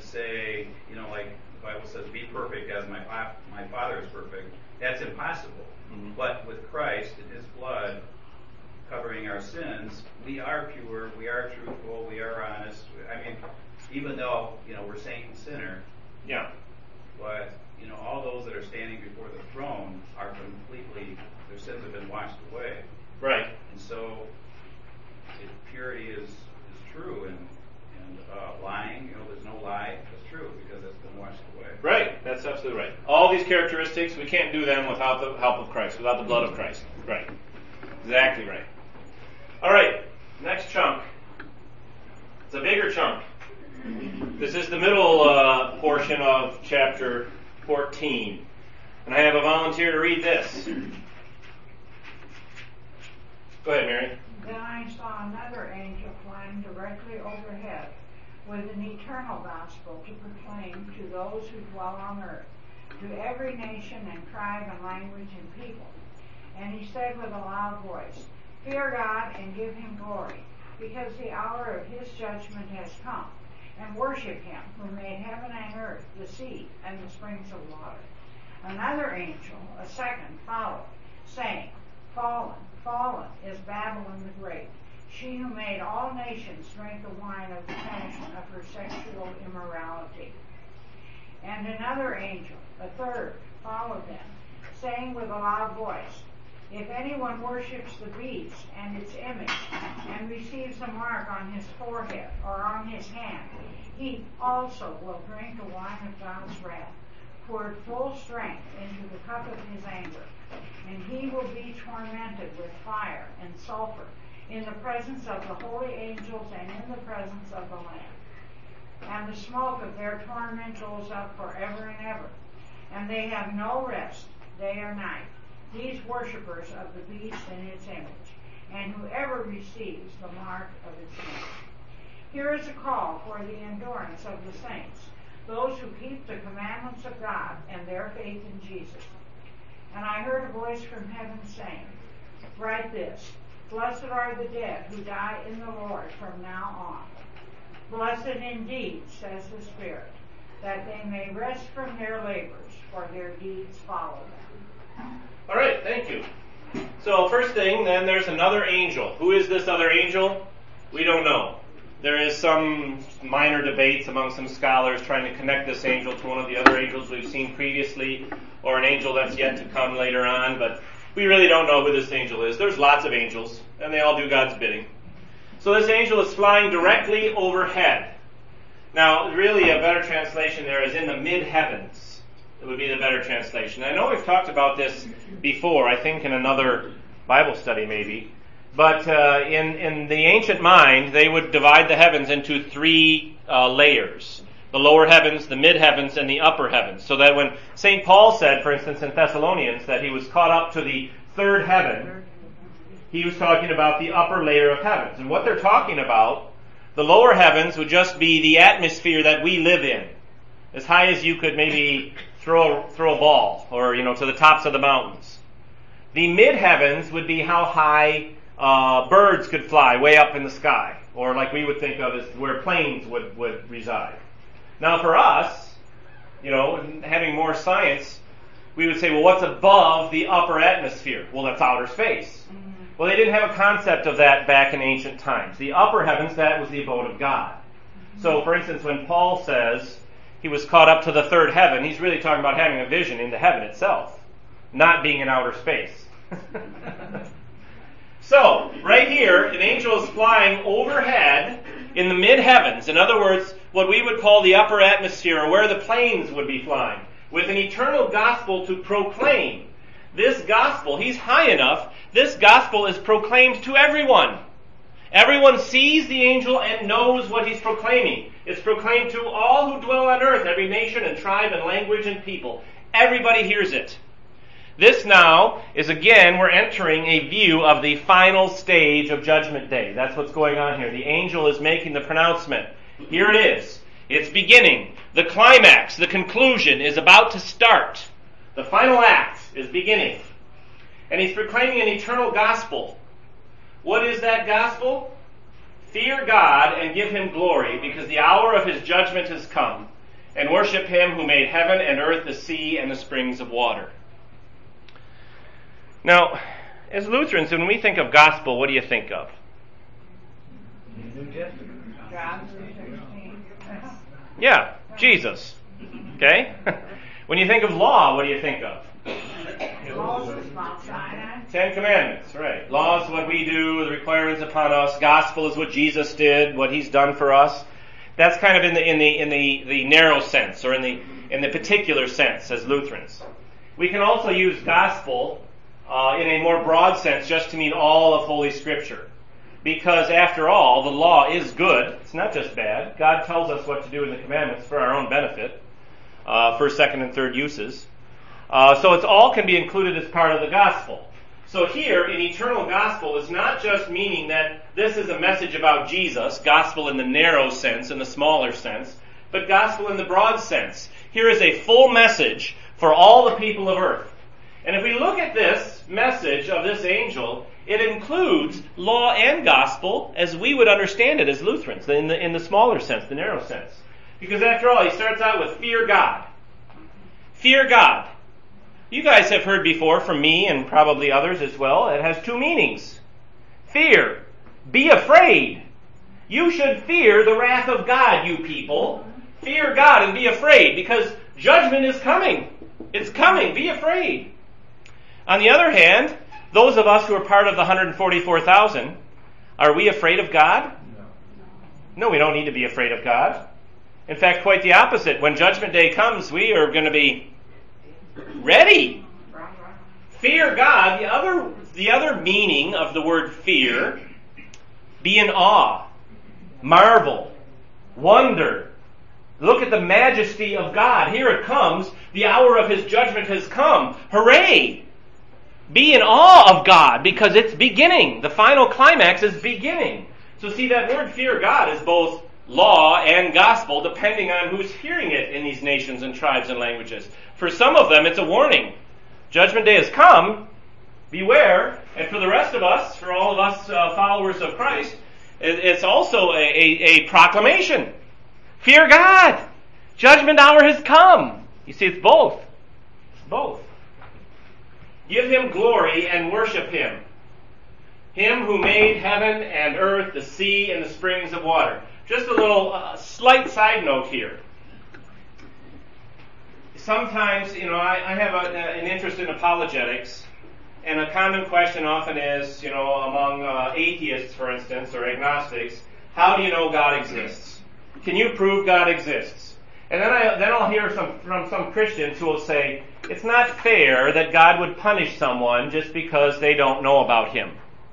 say, you know, like the Bible says, be perfect as my, fa- my Father is perfect. That's impossible. Mm-hmm. But with Christ and His blood covering our sins, we are pure, we are truthful, we are honest. I mean, even though, you know, we're saint and sinner. Yeah. But, you know, all those that are standing before the throne are completely, their sins have been washed away. Right. And so, if purity is, is true, and, and uh, lying, you know, there's no lie, that's true, because it's been washed away. Right, that's absolutely right. All these characteristics, we can't do them without the help of Christ, without the blood of Christ. Right. Exactly right. All right, next chunk. It's a bigger chunk. This is the middle uh, portion of chapter fourteen. And I have a volunteer to read this. Go ahead, Mary. Then I saw another angel flying directly overhead with an eternal gospel to proclaim to those who dwell on earth, to every nation and tribe and language and people. And he said with a loud voice, fear God and give Him glory, because the hour of His judgment has come. And worship Him who made heaven and earth, the sea, and the springs of water. Another angel, a second, followed, saying, Fallen, fallen is Babylon the Great, she who made all nations drink the wine of the passion of her sexual immorality. And another angel, a third, followed them, saying with a loud voice, if anyone worships the beast and its image, and receives a mark on his forehead or on his hand, he also will drink the wine of God's wrath, poured full strength into the cup of His anger. And he will be tormented with fire and sulfur in the presence of the holy angels and in the presence of the Lamb. And the smoke of their torment goes up forever and ever. And they have no rest, day or night, these worshippers of the beast and its image, and whoever receives the mark of its name. Here is a call for the endurance of the saints, those who keep the commandments of God and their faith in Jesus. And I heard a voice from heaven saying, write this, blessed are the dead who die in the Lord from now on. Blessed indeed, says the Spirit, that they may rest from their labors, for their deeds follow them. All right, thank you. So first thing, then there's another angel. Who is this other angel? We don't know. There is some minor debates among some scholars trying to connect this angel to one of the other angels we've seen previously, or an angel that's yet to come later on, but we really don't know who this angel is. There's lots of angels, and they all do God's bidding. So this angel is flying directly overhead. Now, really a better translation there is in the mid-heavens. It would be the better translation. I know we've talked about this before, I think in another Bible study maybe. But uh, in, in the ancient mind, they would divide the heavens into three uh, layers. The lower heavens, the mid-heavens, and the upper heavens. So that when Saint Paul said, for instance, in Thessalonians, that he was caught up to the third heaven, he was talking about the upper layer of heavens. And what they're talking about, the lower heavens would just be the atmosphere that we live in. As high as you could maybe throw, throw a ball, or, you know, to the tops of the mountains. The mid-heavens would be how high uh, birds could fly way up in the sky, or like we would think of as where planes would, would reside. Now for us, you know, having more science, we would say, well, what's above the upper atmosphere? Well, that's outer space. Mm-hmm. Well, they didn't have a concept of that back in ancient times. The upper heavens, that was the abode of God. Mm-hmm. So, for instance, when Paul says he was caught up to the third heaven, he's really talking about having a vision into heaven itself, not being in outer space. So, right here, an angel is flying overhead in the mid-heavens. In other words, what we would call the upper atmosphere, or where the planes would be flying, with an eternal gospel to proclaim. This gospel, he's high enough, this gospel is proclaimed to everyone. Everyone sees the angel and knows what he's proclaiming. It's proclaimed to all who dwell on earth, every nation and tribe and language and people. Everybody hears it. This now is, again, we're entering a view of the final stage of Judgment Day. That's what's going on here. The angel is making the pronouncement. Here it is. It's beginning. The climax, the conclusion is about to start. The final act is beginning. And he's proclaiming an eternal gospel. What is that gospel? Fear God and give Him glory, because the hour of His judgment has come. and worship him who made heaven and earth, the sea, and the springs of water. Now, as Lutherans, when we think of gospel, what do you think of? New Testament. John three sixteen. Yeah, Jesus. Okay? When you think of law, what do you think of? Moses, Mount Sinai. Ten Commandments, right. Law is what we do, the requirements upon us. Gospel is what Jesus did, what he's done for us. That's kind of in the in the in the, the narrow sense, or in the in the particular sense as Lutherans. We can also use gospel uh, in a more broad sense just to mean all of Holy Scripture. Because after all, the law is good. It's not just bad. God tells us what to do in the commandments for our own benefit, uh, first, second, and third uses. Uh, so it's all can be included as part of the gospel. So here, in eternal gospel, is not just meaning that this is a message about Jesus, gospel in the narrow sense, in the smaller sense, but gospel in the broad sense. Here is a full message for all the people of earth. And if we look at this message of this angel, it includes law and gospel as we would understand it as Lutherans, in the, in the smaller sense, the narrow sense. Because after all, he starts out with fear God. Fear God. You guys have heard before from me and probably others as well, it has two meanings. Fear. Be afraid. You should fear the wrath of God, you people. Fear God and be afraid, because judgment is coming. It's coming. Be afraid. On the other hand, those of us who are part of the one hundred forty-four thousand, are we afraid of God? No. No, we don't need to be afraid of God. In fact, quite the opposite. When Judgment Day comes, we are going to be ready. Fear God. The other, the other meaning of the word fear, be in awe, marvel, wonder. Look at the majesty of God. Here it comes. The hour of his judgment has come. Hooray! Be in awe of God, because it's beginning. The final climax is beginning. So see, that word fear God is both law and gospel, depending on who's hearing it in these nations and tribes and languages. For some of them, it's a warning. Judgment Day has come. Beware. And for the rest of us, for all of us uh, followers of Christ, it's also a, a, a proclamation. Fear God. Judgment hour has come. You see, it's both. It's both. Give him glory and worship him. Him who made heaven and earth, the sea, and the springs of water. Just a little uh, slight side note here. Sometimes, you know, I, I have a, an interest in apologetics, and a common question often is, you know, among uh, atheists, for instance, or agnostics, how do you know God exists? Can you prove God exists? And then, I, then I'll hear some, from some Christians who will say, it's not fair that God would punish someone just because they don't know about him.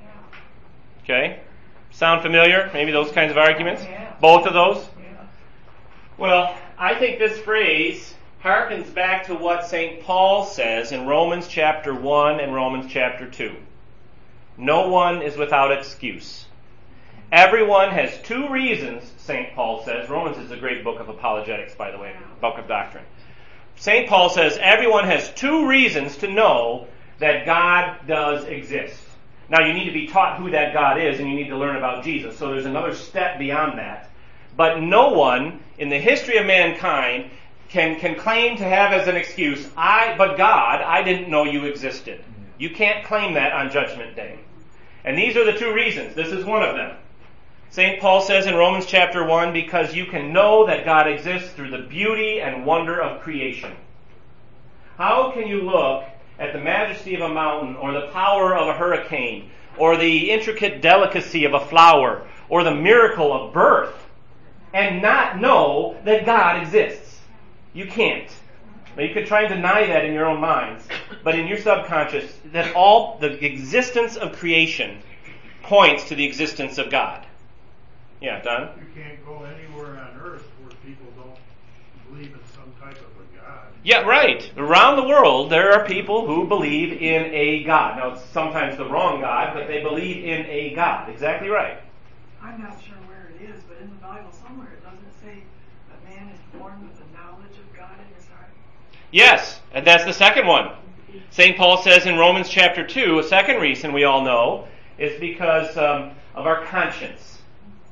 Okay? Sound familiar? Maybe those kinds of arguments? Both of those? Well, I think this phrase harkens back to what Saint Paul says in Romans chapter one and Romans chapter two. No one is without excuse. Everyone has two reasons, Saint Paul says. Romans is a great book of apologetics, by the way, book of doctrine. Saint Paul says everyone has two reasons to know that God does exist. Now, you need to be taught who that God is, and you need to learn about Jesus. So there's another step beyond that. But no one in the history of mankind can, can claim to have as an excuse, I, but God, I didn't know you existed. You can't claim that on Judgment Day. And these are the two reasons. This is one of them. Saint Paul says in Romans chapter one, because you can know that God exists through the beauty and wonder of creation. How can you look at the majesty of a mountain, or the power of a hurricane, or the intricate delicacy of a flower, or the miracle of birth, and not know that God exists? You can't. Now, you could try and deny that in your own minds, but in your subconscious, that all the existence of creation points to the existence of God. Yeah, Don? You can't go anywhere on earth where people don't believe in some type of a God. Yeah, right. Around the world, there are people who believe in a God. Now, it's sometimes the wrong God, but they believe in a God. Exactly right. I'm not sure where it is, but in the Bible somewhere it doesn't say that man is born with the knowledge of God in his heart. Yes, and that's the second one. Saint Paul says in Romans chapter two, a second reason we all know is because um, of our conscience.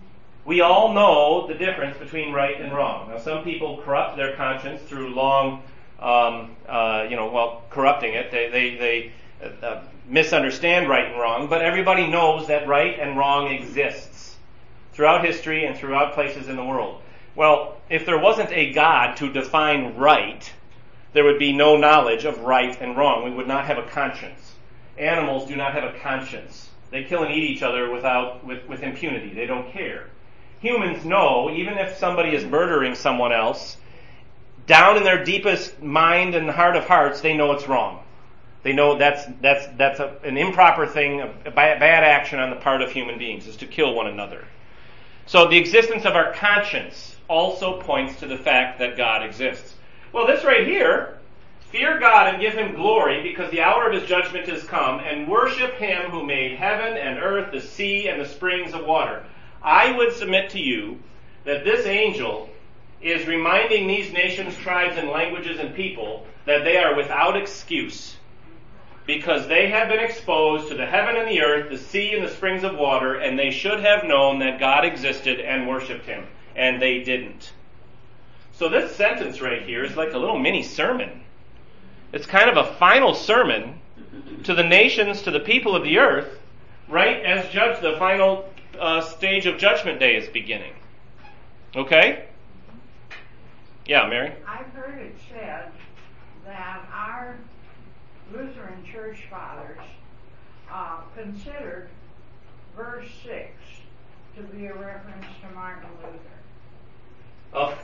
we all know the difference between right and wrong. Now, some people corrupt their conscience through long, um, uh, you know, well, corrupting it. They they, they uh, misunderstand right and wrong, but everybody knows that right and wrong exists throughout history and throughout places in the world. Well, if there wasn't a God to define right, there would be no knowledge of right and wrong. We would not have a conscience. Animals do not have a conscience. They kill and eat each other without with, with impunity. They don't care. Humans know, even if somebody is murdering someone else, down in their deepest mind and heart of hearts, they know it's wrong. They know that's that's that's a, an improper thing, a bad, bad action on the part of human beings, is to kill one another. So the existence of our conscience also points to the fact that God exists. Well, this right here, fear God and give Him glory, because the hour of His judgment is come, and worship Him who made heaven and earth, the sea, and the springs of water. I would submit to you that this angel is reminding these nations, tribes, and languages and people that they are without excuse, because they have been exposed to the heaven and the earth, the sea, and the springs of water, and they should have known that God existed and worshipped Him, and they didn't. So this sentence right here is like a little mini sermon. It's kind of a final sermon to the nations, to the people of the earth, right as judge the final uh, stage of Judgment Day is beginning. Okay? Yeah, Mary? I've heard it said that our Lutheran Church Fathers uh, considered verse six to be a reference to Martin Luther. Oh.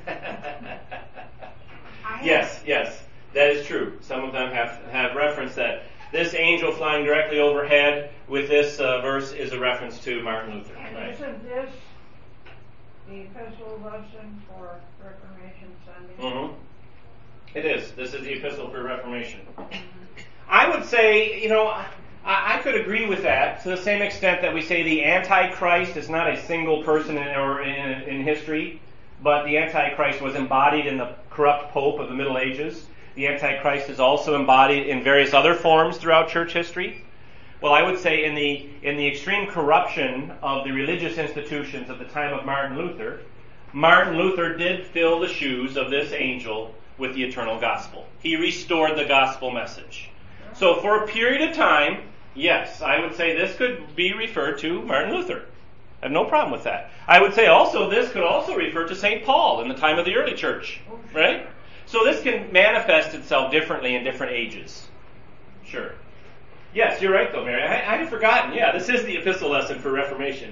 I yes, have, yes, that is true. Some of them have, have referenced that. This angel flying directly overhead with this uh, verse is a reference to Martin Luther. And Right. isn't this the epistle lesson for Reformation Sunday? Mm-hmm. It is. This is the epistle for Reformation. I would say, you know, I, I could agree with that to the same extent that we say the Antichrist is not a single person in, or in, in history, but the Antichrist was embodied in the corrupt Pope of the Middle Ages. The Antichrist is also embodied in various other forms throughout church history. Well, I would say in the in the extreme corruption of the religious institutions of the time of Martin Luther, Martin Luther did fill the shoes of this angel with the eternal gospel. He restored the gospel message. So for a period of time, yes, I would say this could be referred to Martin Luther. I have no problem with that. I would say also this could also refer to Saint Paul in the time of the early church, right? So this can manifest itself differently in different ages. Sure. Yes, you're right though, Mary. I, I had forgotten. Yeah, this is the epistle lesson for Reformation.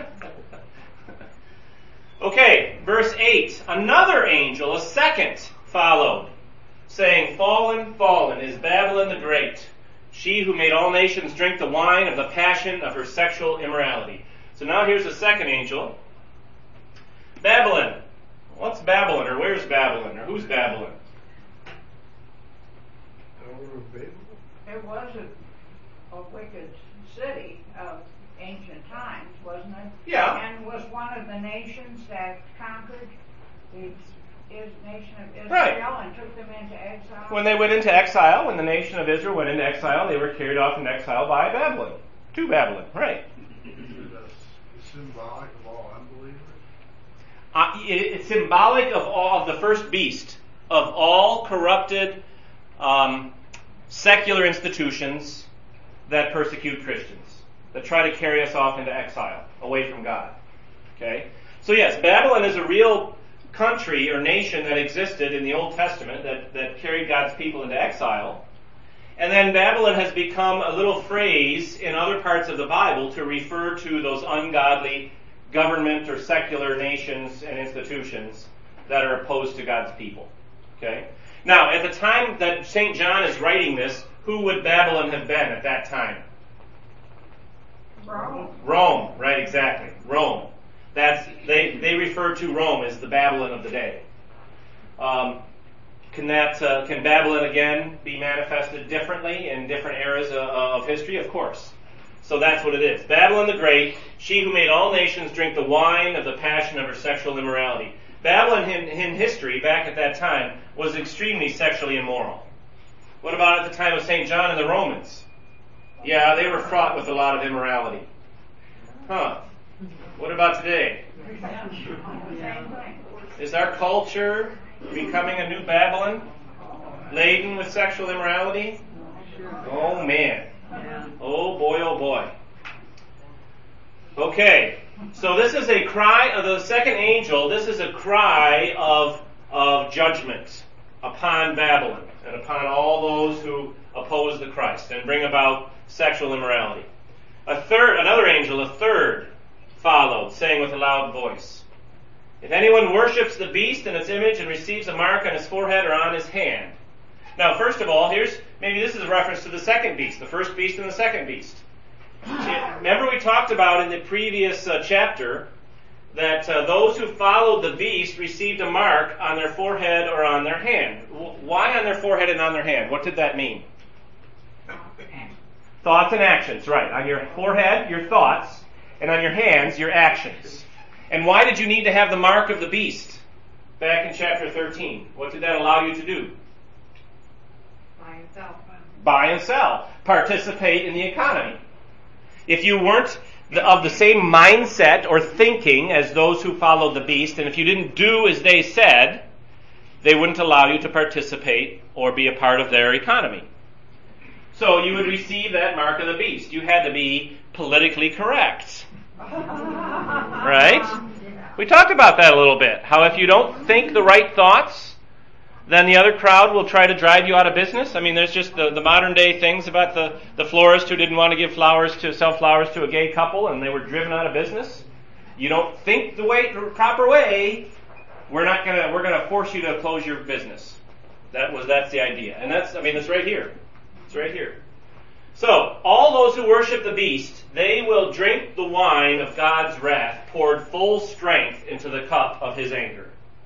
Okay, verse eight. Another angel, a second, followed, saying, Fallen, fallen is Babylon the Great, she who made all nations drink the wine of the passion of her sexual immorality. So now here's a second angel. Babylon. What's Babylon, or where's Babylon, or who's Babylon? It was a, a wicked city of ancient times, wasn't it? Yeah. And was one of the nations that conquered the is, nation of Israel Right. and took them into exile. When they went into exile, when the nation of Israel went into exile, they were carried off in exile by Babylon. To Babylon, right. Symbolic of all unbelievers? Uh, it, it's symbolic of all of the first beast, of all corrupted um, secular institutions that persecute Christians, that try to carry us off into exile, away from God. Okay? So yes, Babylon is a real country or nation that existed in the Old Testament that, that carried God's people into exile. And then Babylon has become a little phrase in other parts of the Bible to refer to those ungodly government or secular nations and institutions that are opposed to God's people. Okay? Now, at the time that Saint John is writing this, who would Babylon have been at that time? Rome. Rome, right, exactly. Rome. That's they, they refer to Rome as the Babylon of the day. Um, can that uh, can Babylon again be manifested differently in different eras of, of history? Of course. So that's what it is. Babylon the Great, she who made all nations drink the wine of the passion of her sexual immorality. Babylon in, in history, back at that time, was extremely sexually immoral. What about at the time of Saint John and the Romans? Yeah, they were fraught with a lot of immorality. Huh. What about today? Same thing. Is our culture becoming a new Babylon, laden with sexual immorality? Oh man. Oh boy, oh boy. Okay, so this is a cry of the second angel. This is a cry of, of judgment upon Babylon and upon all those who oppose the Christ and bring about sexual immorality. A third, another angel, a third, followed, saying with a loud voice, "If anyone worships the beast and its image and receives a mark on his forehead or on his hand." Now, first of all, here's, maybe this is a reference to the second beast, the first beast and the second beast. Remember we talked about in the previous uh, chapter that uh, those who followed the beast received a mark on their forehead or on their hand. W- why on their forehead and on their hand? What did that mean? Thoughts and actions, right. On your forehead, your thoughts, and on your hands, your actions. And why did you need to have the mark of the beast? Back in chapter thirteen. What did that allow you to do? Buy and sell. Buy and sell. Participate in the economy. If you weren't the, of the same mindset or thinking as those who followed the beast, and if you didn't do as they said, they wouldn't allow you to participate or be a part of their economy. So you would receive that mark of the beast. You had to be politically correct. Right? We talked about that a little bit. How if you don't think the right thoughts, then the other crowd will try to drive you out of business. I mean, there's just the, the modern day things about the, the florist who didn't want to give flowers to, sell flowers to a gay couple and they were driven out of business. You don't think the way, the proper way, we're not gonna, we're gonna force you to close your business. That was, that's the idea. And that's, I mean, it's right here. It's right here. So, all those who worship the beast, they will drink the wine of God's wrath, poured full strength into the cup of his anger.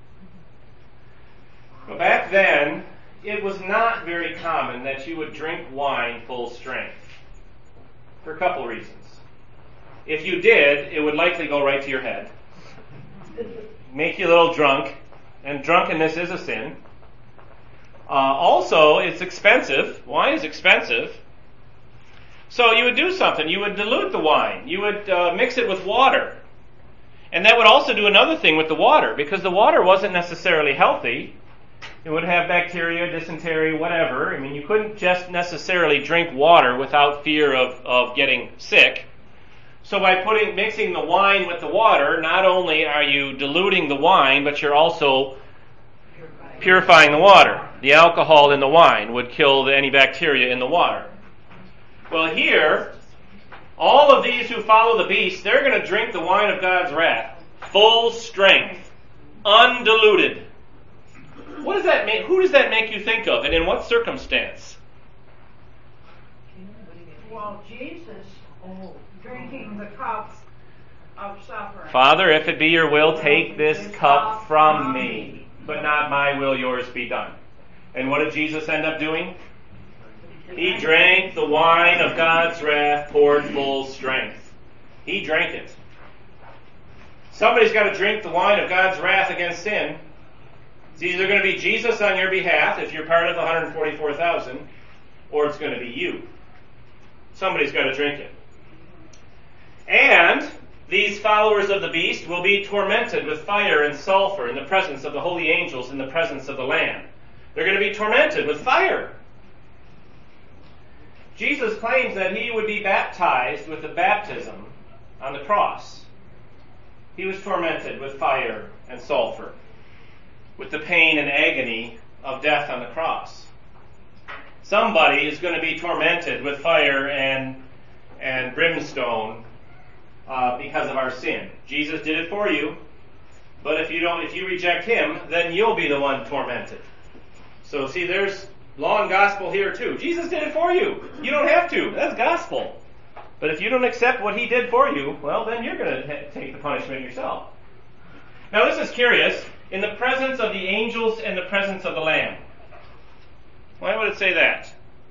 But back then, it was not very common that you would drink wine full strength. For a couple reasons. If you did, it would likely go right to your head. Make you a little drunk, and drunkenness is a sin. Uh, also, it's expensive. Wine is expensive. So you would do something. You would dilute the wine. You would uh, mix it with water. And that would also do another thing with the water, because the water wasn't necessarily healthy. It would have bacteria, dysentery, whatever. I mean, you couldn't just necessarily drink water without fear of, of getting sick. So by putting mixing the wine with the water, not only are you diluting the wine, but you're also purifying the water. The alcohol in the wine would kill the, any bacteria in the water. Well, here, all of these who follow the beast, they're going to drink the wine of God's wrath. Full strength. Undiluted. What does that mean? Who does that make you think of, and in what circumstance? Well, Jesus drinking the cup of suffering. Father, if it be your will, take this cup from me, but not my will, yours be done. And what did Jesus end up doing? He drank the wine of God's wrath, poured full strength. He drank it. Somebody's got to drink the wine of God's wrath against sin. It's either going to be Jesus on your behalf, if you're part of the one hundred forty-four thousand, or it's going to be you. Somebody's got to drink it. And these followers of the beast will be tormented with fire and sulfur in the presence of the holy angels, in the presence of the Lamb. They're going to be tormented with fire. Jesus claims that he would be baptized with the baptism on the cross. He was tormented with fire and sulfur, with the pain and agony of death on the cross. Somebody is going to be tormented with fire and and brimstone uh, because of our sin. Jesus did it for you, but if you don't, if you reject him, then you'll be the one tormented. So see, there's law and gospel here too. Jesus did it for you. You don't have to. That's gospel. But if you don't accept what he did for you, well, then you're going to ha- take the punishment yourself. Now this is curious. In the presence of the angels and the presence of the Lamb. Why would it say that?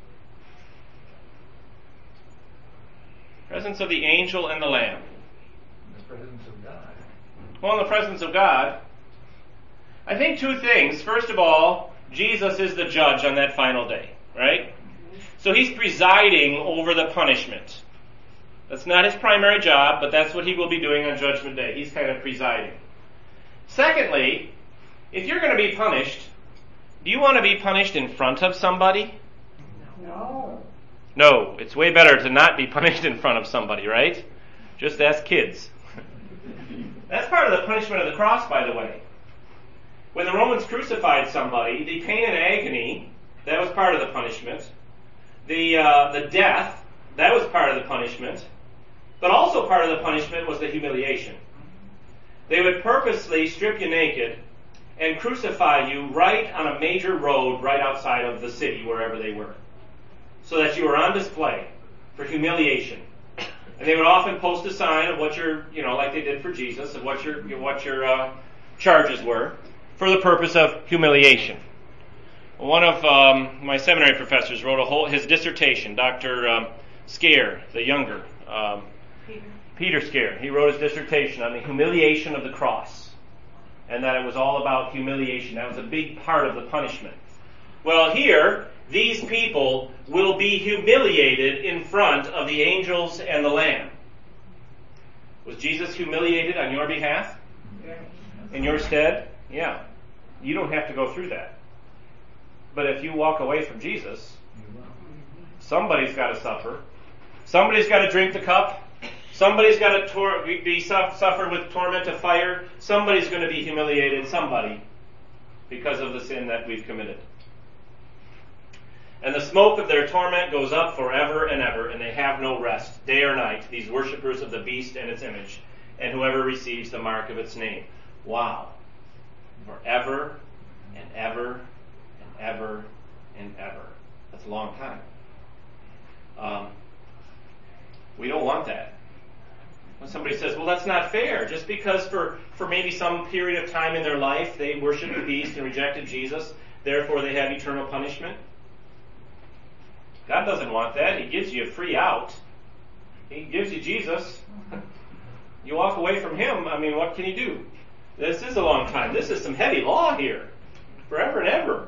Presence of the angel and the Lamb. In the presence of God. Well, in the presence of God, I think two things. First of all, Jesus is the judge on that final day, right? So he's presiding over the punishment. That's not his primary job, but that's what he will be doing on Judgment Day. He's kind of presiding. Secondly, if you're going to be punished, do you want to be punished in front of somebody? No. No, it's way better to not be punished in front of somebody, right? Just ask kids. That's part of the punishment of the cross, by the way. When the Romans crucified somebody, the pain and agony, that was part of the punishment. The uh, the death, that was part of the punishment. But also part of the punishment was the humiliation. They would purposely strip you naked and crucify you right on a major road right outside of the city, wherever they were, so that you were on display for humiliation. And they would often post a sign of what your, you know, like they did for Jesus, of what your what your uh, charges were, for the purpose of humiliation. One of um, my seminary professors wrote a whole his dissertation. Doctor Um, Scare, the younger, um, Peter. Peter Scare. He wrote his dissertation on the humiliation of the cross, and that it was all about humiliation. That was a big part of the punishment. Well, here, these people will be humiliated in front of the angels and the Lamb. Was Jesus humiliated on your behalf? In your stead? Yeah. You don't have to go through that. But if you walk away from Jesus, somebody's got to suffer. Somebody's got to drink the cup. Somebody's got to tor- be suffer with torment of fire. Somebody's going to be humiliated. Somebody. Because of the sin that we've committed. And the smoke of their torment goes up forever and ever, and they have no rest, day or night, these worshippers of the beast and its image, and whoever receives the mark of its name. Wow. Forever and ever and ever and ever. That's a long time. Um, we don't want that. When somebody says, well, that's not fair, just because for, for maybe some period of time in their life they worshiped the beast and rejected Jesus, therefore they have eternal punishment. God doesn't want that. He gives you a free out. He gives you Jesus. You walk away from Him, I mean, what can you do? This is a long time. This is some heavy law here. Forever and ever.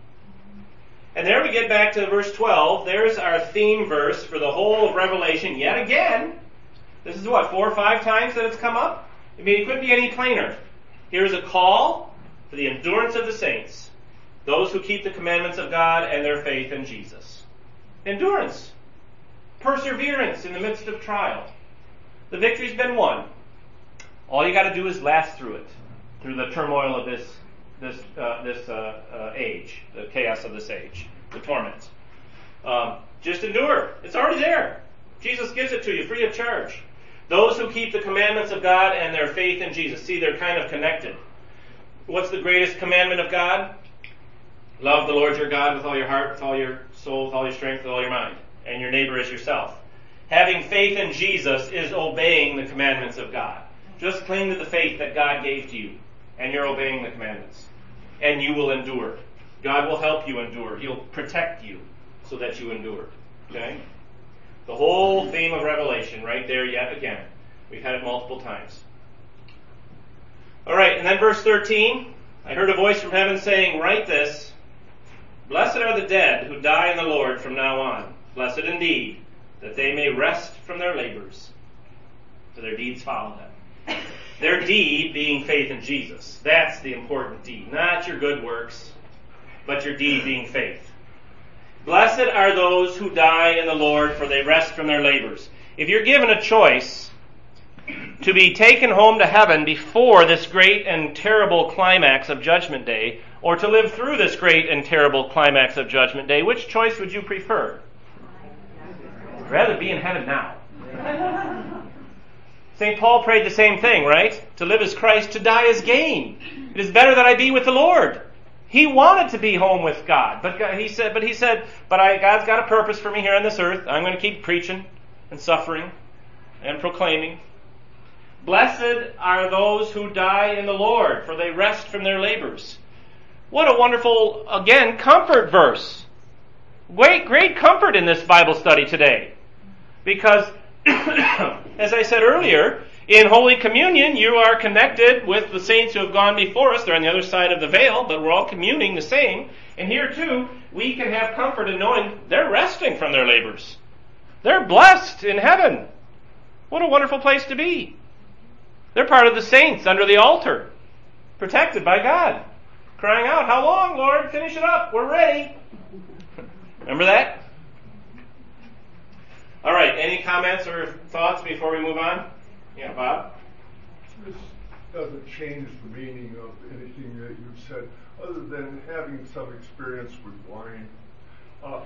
And there we get back to verse twelve. There's our theme verse for the whole of Revelation yet again. This is what, four or five times that it's come up? I mean, it couldn't be any plainer. Here's a call for the endurance of the saints, those who keep the commandments of God and their faith in Jesus. Endurance. Perseverance in the midst of trial. The victory's been won. All you got to do is last through it, through the turmoil of this this uh, this uh, uh, age, the chaos of this age, the torment. Um, just endure. It's already there. Jesus gives it to you free of charge. Those who keep the commandments of God and their faith in Jesus. See, they're kind of connected. What's the greatest commandment of God? Love the Lord your God with all your heart, with all your soul, with all your strength, with all your mind, and your neighbor as yourself. Having faith in Jesus is obeying the commandments of God. Just cling to the faith that God gave to you, and you're obeying the commandments. And you will endure. God will help you endure. He'll protect you so that you endure. Okay? The whole theme of Revelation right there yet again. We've had it multiple times. All right, and then verse thirteen. I heard a voice from heaven saying, write this, blessed are the dead who die in the Lord from now on. Blessed indeed, that they may rest from their labors, for their deeds follow them. Their deed being faith in Jesus. That's the important deed. Not your good works, but your deed being faith. Blessed are those who die in the Lord, for they rest from their labors. If you're given a choice to be taken home to heaven before this great and terrible climax of Judgment Day, or to live through this great and terrible climax of Judgment Day, which choice would you prefer? I'd rather be in heaven now. Saint Paul prayed the same thing, right? To live as Christ, to die as gain. It is better that I be with the Lord. He wanted to be home with God, but God, he said, but he said, but I, God's got a purpose for me here on this earth. I'm going to keep preaching and suffering and proclaiming. Blessed are those who die in the Lord, for they rest from their labors. What a wonderful, again, comfort verse. Great, great comfort in this Bible study today. Because, as I said earlier, in Holy Communion, you are connected with the saints who have gone before us. They're on the other side of the veil, but we're all communing the same. And here, too, we can have comfort in knowing they're resting from their labors. They're blessed in heaven. What a wonderful place to be. They're part of the saints under the altar, protected by God, crying out, "How long, Lord? Finish it up. We're ready." Remember that? All right, any comments or thoughts before we move on? Yeah, Bob? This doesn't change the meaning of anything that you've said, other than having some experience with wine. Uh,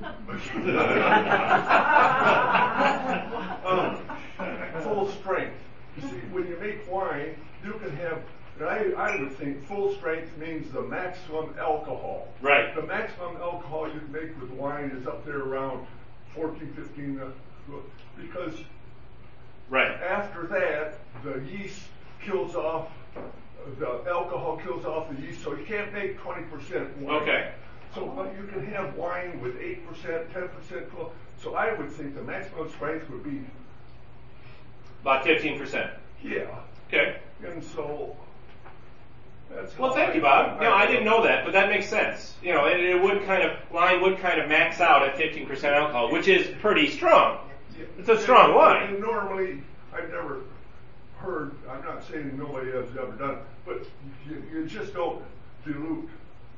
um, full strength. You see, when you make wine, you can have, I, I would think full strength means the maximum alcohol. Right. The maximum alcohol you can make with wine is up there around fourteen, fifteen, uh, because right. after that, the yeast kills off, uh, the alcohol kills off the yeast, so you can't make twenty percent wine. Okay. So, but you can have wine with eight percent, ten percent, so I would think the maximum strength would be about fifteen percent. Yeah. Okay. And so, that's Well, how thank I- you, Bob. I- No, I didn't know that, but that makes sense. You know, it, it would kind of, wine would kind of max out at fifteen percent alcohol, which is pretty strong. Yeah. It's a strong and, wine. And normally, I've never heard, I'm not saying nobody has ever done it, but you, you just don't dilute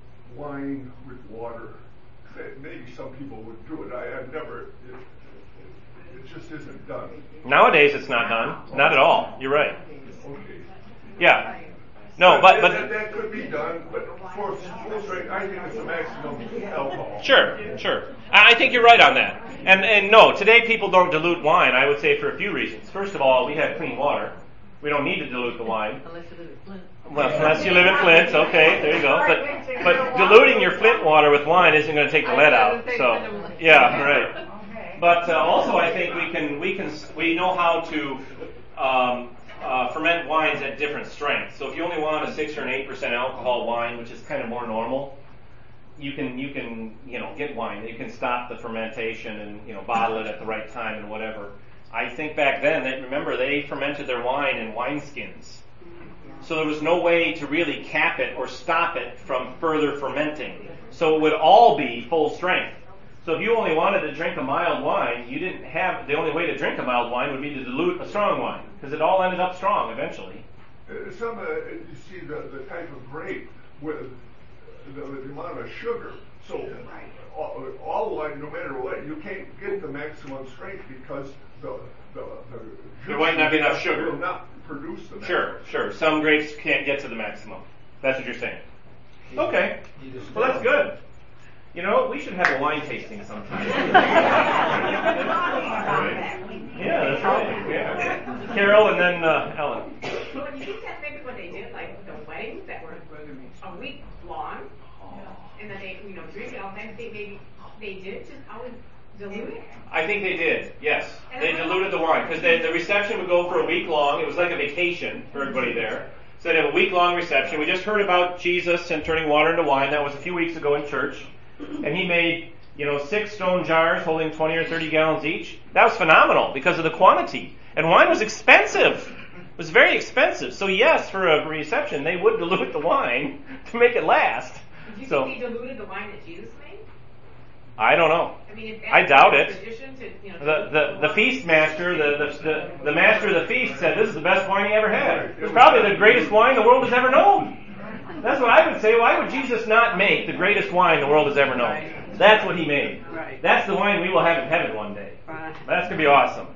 wine with water. Maybe some people would do it. I, I've never, it, it, it just isn't done. Nowadays it's not done. Not at all. You're right. Okay. Yeah. No, but, but that, that could be done, but for full strength, I think it's the maximum alcohol. Sure, sure. I I think you're right on that. And and no, today people don't dilute wine, I would say, for a few reasons. First of all, we have clean water. We don't need to dilute the wine. Unless you live in Flint. Well, unless you live in Flint, okay, there you go. But but diluting your Flint water with wine isn't going to take the lead out. So yeah, right. But uh, also, I think we can we can we know how to um, uh, ferment wines at different strengths. So if you only want a six or an eight percent alcohol wine, which is kind of more normal, you can you can you know get wine. You can stop the fermentation and you know bottle it at the right time and whatever. I think back then, that remember they fermented their wine in wineskins. So there was no way to really cap it or stop it from further fermenting. So it would all be full strength. So if you only wanted to drink a mild wine, you didn't have, the only way to drink a mild wine would be to dilute a strong wine, because it all ended up strong eventually. Uh, some, uh, you see the, the type of grape with the, the amount of sugar. So all, all wine, no matter what, you can't get the maximum strength because the the, the There might not be enough sugar. will not produce the maximum. Sure, sure. Some grapes can't get to the maximum. That's what you're saying. Okay. Well, that's good. You know, we should have a wine tasting sometime. Yeah, that's right. Yeah. Carol and then uh, Ellen. Well, you think that's maybe what they did, like the weddings that were a week long, and then they, you know, drink it all the time. They maybe they did just always dilute it. I think they did, yes. They diluted the wine, because the reception would go for a week long. It was like a vacation for everybody there. So they'd have a week-long reception. We just heard about Jesus and turning water into wine. That was a few weeks ago in church. And he made, you know, six stone jars holding twenty or thirty gallons each. That was phenomenal because of the quantity. And wine was expensive. It was very expensive. So yes, for a reception, they would dilute the wine to make it last. Do you So think they diluted the wine that Jesus made? I don't know. I mean, if that's I doubt the it. tradition to, you know, The, the, the feast master, the, the, the, the master of the feast said this is the best wine he ever had. It was probably the greatest wine the world has ever known. That's what I would say. Why would Jesus not make the greatest wine the world has ever known? That's what he made. That's the wine we will have in heaven one day. That's going to be awesome.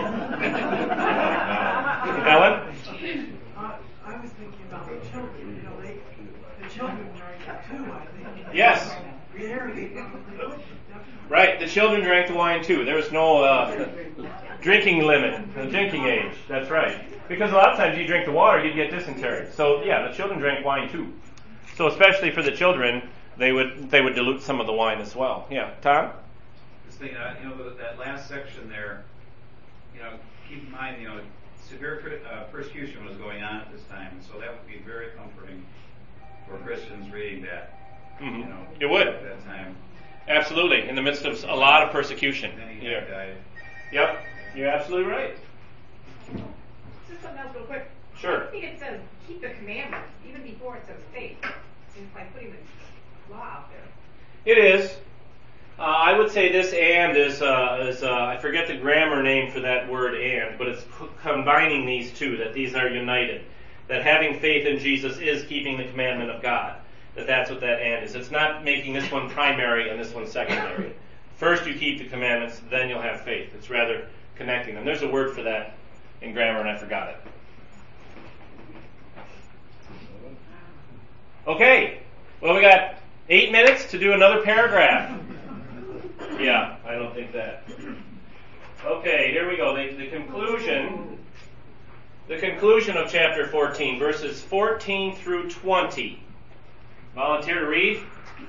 Ellen? Uh, I was thinking about the children, you know, they, the children drank it too, I think. Yes. Very, definitely. Right, the children drank the wine too. There was no uh, drinking limit, the drinking age. That's right. Because a lot of times you drink the water, you'd get dysentery. So yeah, the children drank wine too. So especially for the children, they would they would dilute some of the wine as well. Yeah, Tom? Just thinking, uh, you know, that, that last section there, you know, keep in mind, you know, severe uh, persecution was going on at this time, and so that would be very comforting for Christians reading that. Mm-hmm. You know, it would. At that time. Absolutely, in the midst of a lot of persecution. Many Yeah. had died. Yep, you're absolutely right. Just something else real quick. Sure. I think it says keep the commandments even before it says faith. It's like putting the law out there. It is. Uh, I would say this and is, uh, is uh, I forget the grammar name for that word and, but it's c- combining these two, that these are united. That having faith in Jesus is keeping the commandment of God. That that's what that and is. It's not making this one primary and this one secondary. First you keep the commandments, then you'll have faith. It's rather connecting them. There's a word for that in grammar and I forgot it. Okay, well we got eight minutes to do another paragraph. Yeah, I don't think that. Okay, here we go. The, the conclusion, the conclusion of chapter fourteen, verses fourteen through twenty. Volunteer to read?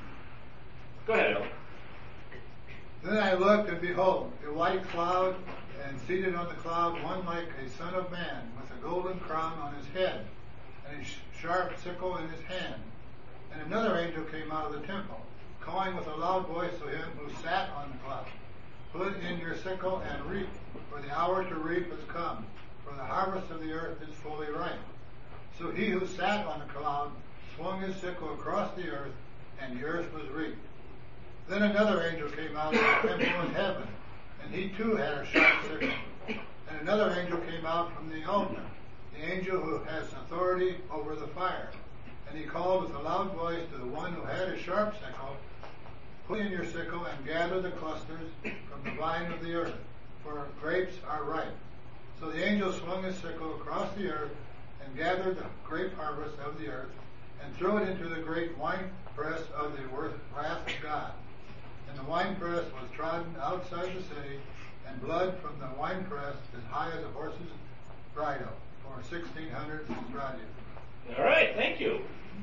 Go ahead, Ellen. Then I looked, and behold, a white cloud, and seated on the cloud one like a son of man, with a golden crown on his head, and a sh- sharp sickle in his hand. And another angel came out of the temple, calling with a loud voice to him who sat on the cloud, Put in your sickle and reap, for the hour to reap has come, for the harvest of the earth is fully ripe. So he who sat on the cloud swung his sickle across the earth, and the earth was reaped. Then another angel came out of the temple in heaven, and he too had a sharp sickle. And another angel came out from the altar, the angel who has authority over the fire. And he called with a loud voice to the one who had a sharp sickle, Put in your sickle and gather the clusters from the vine of the earth, for grapes are ripe. So the angel swung his sickle across the earth and gathered the grape harvest of the earth and threw it into the great winepress of the wrath of God. And the winepress was trodden outside the city, and blood from the winepress as high as a horse's bridle, for sixteen hundred stadia. All right, thank you.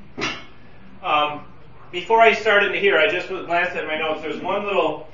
Um, before I start into here, I just glanced at my notes. There's one little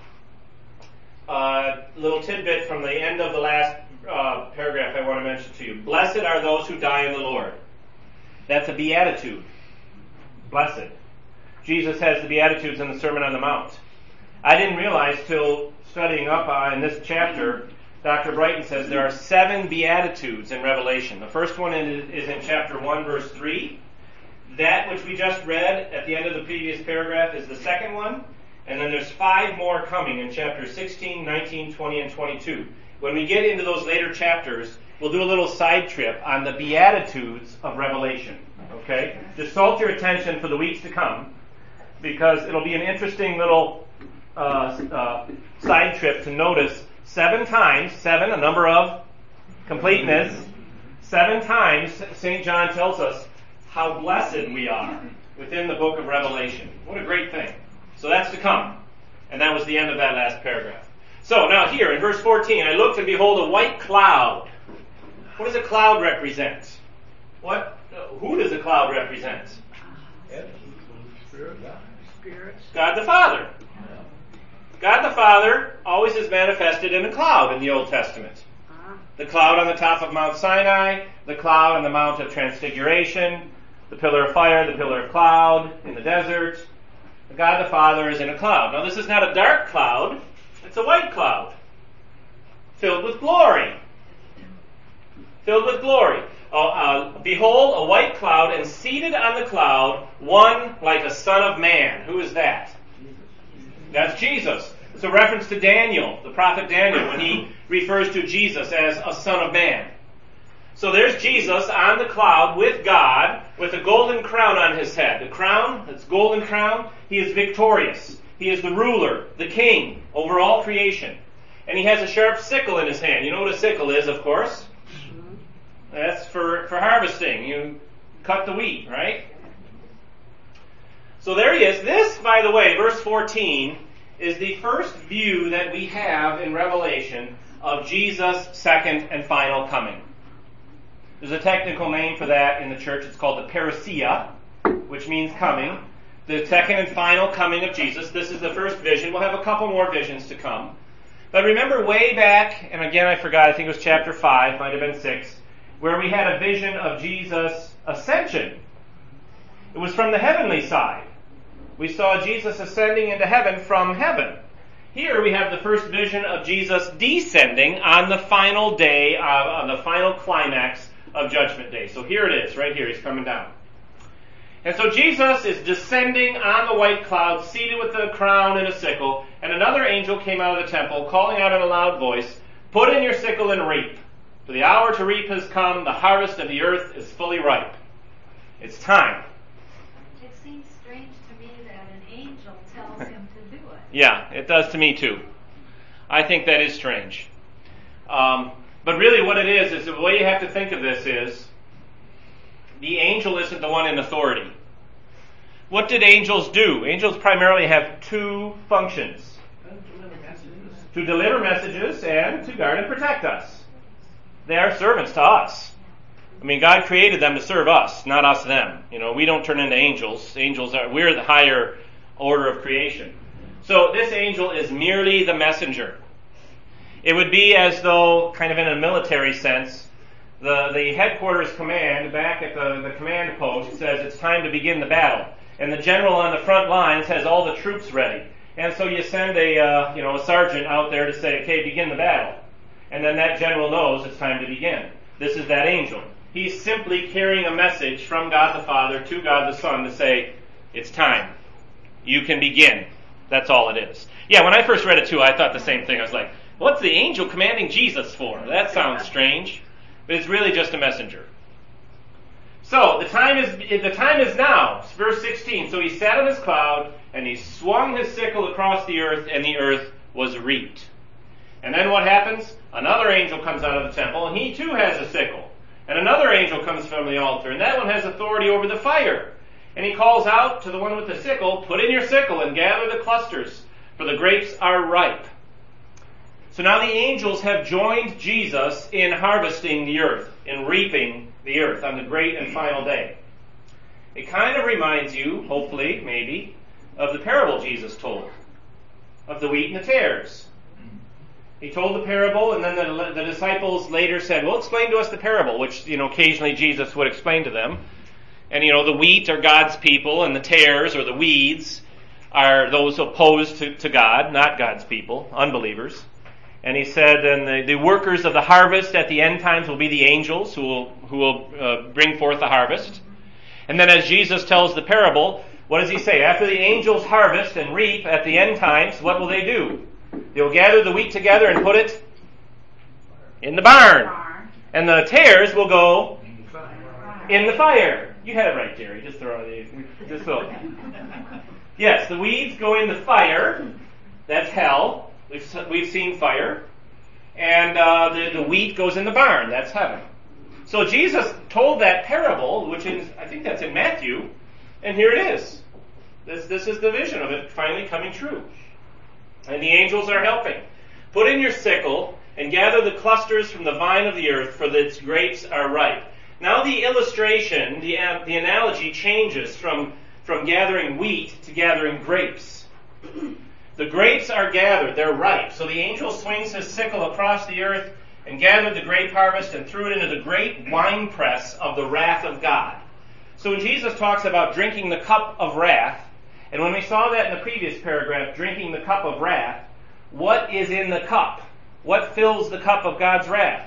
uh, little tidbit from the end of the last uh, paragraph I want to mention to you. Blessed are those who die in the Lord. That's a beatitude. Blessed. Jesus has the Beatitudes in the Sermon on the Mount. I didn't realize till studying up on this chapter, Doctor Brighton says there are seven Beatitudes in Revelation. The first one is in chapter one, verse three. That which we just read at the end of the previous paragraph is the second one. And then there's five more coming in chapters sixteen, nineteen, twenty, and twenty-two. When we get into those later chapters, we'll do a little side trip on the Beatitudes of Revelation. Okay? Just salt your attention for the weeks to come, because it'll be an interesting little uh, uh, side trip to notice seven times, seven, a number of completeness, seven times Saint John tells us how blessed we are within the book of Revelation. What a great thing. So that's to come. And that was the end of that last paragraph. So now here in verse fourteen, I looked and behold a white cloud. What does a cloud represent? What? Who does a cloud represent? Spirit, God. Spirit. God the Father. God the Father always is manifested in a cloud in the Old Testament. The cloud on the top of Mount Sinai, the cloud on the Mount of Transfiguration, the pillar of fire, the pillar of cloud in the desert. God the Father is in a cloud. Now this is not a dark cloud, it's a white cloud, filled with glory. Filled with glory. Uh, uh, behold, a white cloud, and seated on the cloud, one like a son of man. Who is that? That's Jesus. It's a reference to Daniel, the prophet Daniel, when he refers to Jesus as a son of man. So there's Jesus on the cloud with God, with a golden crown on his head. The crown, that's golden crown, he is victorious. He is the ruler, the king over all creation. And he has a sharp sickle in his hand. You know what a sickle is, of course? That's for, for harvesting. You cut the wheat, right? So there he is. This, by the way, verse fourteen, is the first view that we have in Revelation of Jesus' second and final coming. There's a technical name for that in the church. It's called the parousia, which means coming. The second and final coming of Jesus. This is the first vision. We'll have a couple more visions to come. But remember way back, and again I forgot, I think it was chapter five, might have been six, where we had a vision of Jesus' ascension. It was from the heavenly side. We saw Jesus ascending into heaven from heaven. Here we have the first vision of Jesus descending on the final day, uh, on the final climax of Judgment Day. So here it is, right here, he's coming down. And so Jesus is descending on the white cloud, seated with a crown and a sickle, and And another angel came out of the temple, calling out in a loud voice, "Put in your sickle and reap, for the hour to reap has come, the harvest of the earth is fully ripe." It's time. It seems strange to me that an angel tells him to do it. Yeah, it does to me too. I think that is strange. Um, but really what it is, is the way you have to think of this is, the angel isn't the one in authority. What did angels do? Angels primarily have two functions. To deliver messages and to guard and protect us. They are servants to us. I mean, God created them to serve us, not us them. You know, we don't turn into angels. Angels are, we're the higher order of creation. So this angel is merely the messenger. It would be as though, kind of in a military sense, the, the headquarters command back at the, the command post says it's time to begin the battle. And the general on the front lines has all the troops ready. And so you send a, uh, you know, a sergeant out there to say, okay, begin the battle. And then that general knows it's time to begin. This is that angel. He's simply carrying a message from God the Father to God the Son to say, it's time. You can begin. That's all it is. Yeah, when I first read it too, I thought the same thing. I was like, what's the angel commanding Jesus for? That sounds strange. But it's really just a messenger. So, the time is the time is now. Verse sixteen. So he sat on his cloud, and he swung his sickle across the earth, and the earth was reaped. And then what happens? Another angel comes out of the temple, and he too has a sickle. And another angel comes from the altar, and that one has authority over the fire. And he calls out to the one with the sickle, "Put in your sickle and gather the clusters, for the grapes are ripe." So now the angels have joined Jesus in harvesting the earth, in reaping the earth on the great and final day. It kind of reminds you, hopefully, maybe, of the parable Jesus told, of the wheat and the tares. He told the parable, and then the, the disciples later said, well, explain to us the parable, which, you know, occasionally Jesus would explain to them. And, you know, the wheat are God's people, and the tares, or the weeds, are those opposed to, to God, not God's people, unbelievers. And he said, and the, the workers of the harvest at the end times will be the angels who will, who will uh, bring forth the harvest. And then as Jesus tells the parable, what does he say? After the angels harvest and reap at the end times, what will they do? They'll gather the wheat together and put it in the barn. And the tares will go in the fire. You had it right, Jerry. Just throw it. Just throw it. Yes, the weeds go in the fire. That's hell. We've, we've seen fire. And uh, the, the wheat goes in the barn. That's heaven. So Jesus told that parable, which is, I think that's in Matthew, and here it is. This, this is the vision of it finally coming true. And the angels are helping. Put in your sickle and gather the clusters from the vine of the earth, for its grapes are ripe. Now the illustration, the, uh, the analogy changes from, from gathering wheat to gathering grapes. The grapes are gathered, they're ripe. So the angel swings his sickle across the earth and gathered the grape harvest and threw it into the great winepress of the wrath of God. So when Jesus talks about drinking the cup of wrath, and when we saw that in the previous paragraph, drinking the cup of wrath, what is in the cup? What fills the cup of God's wrath?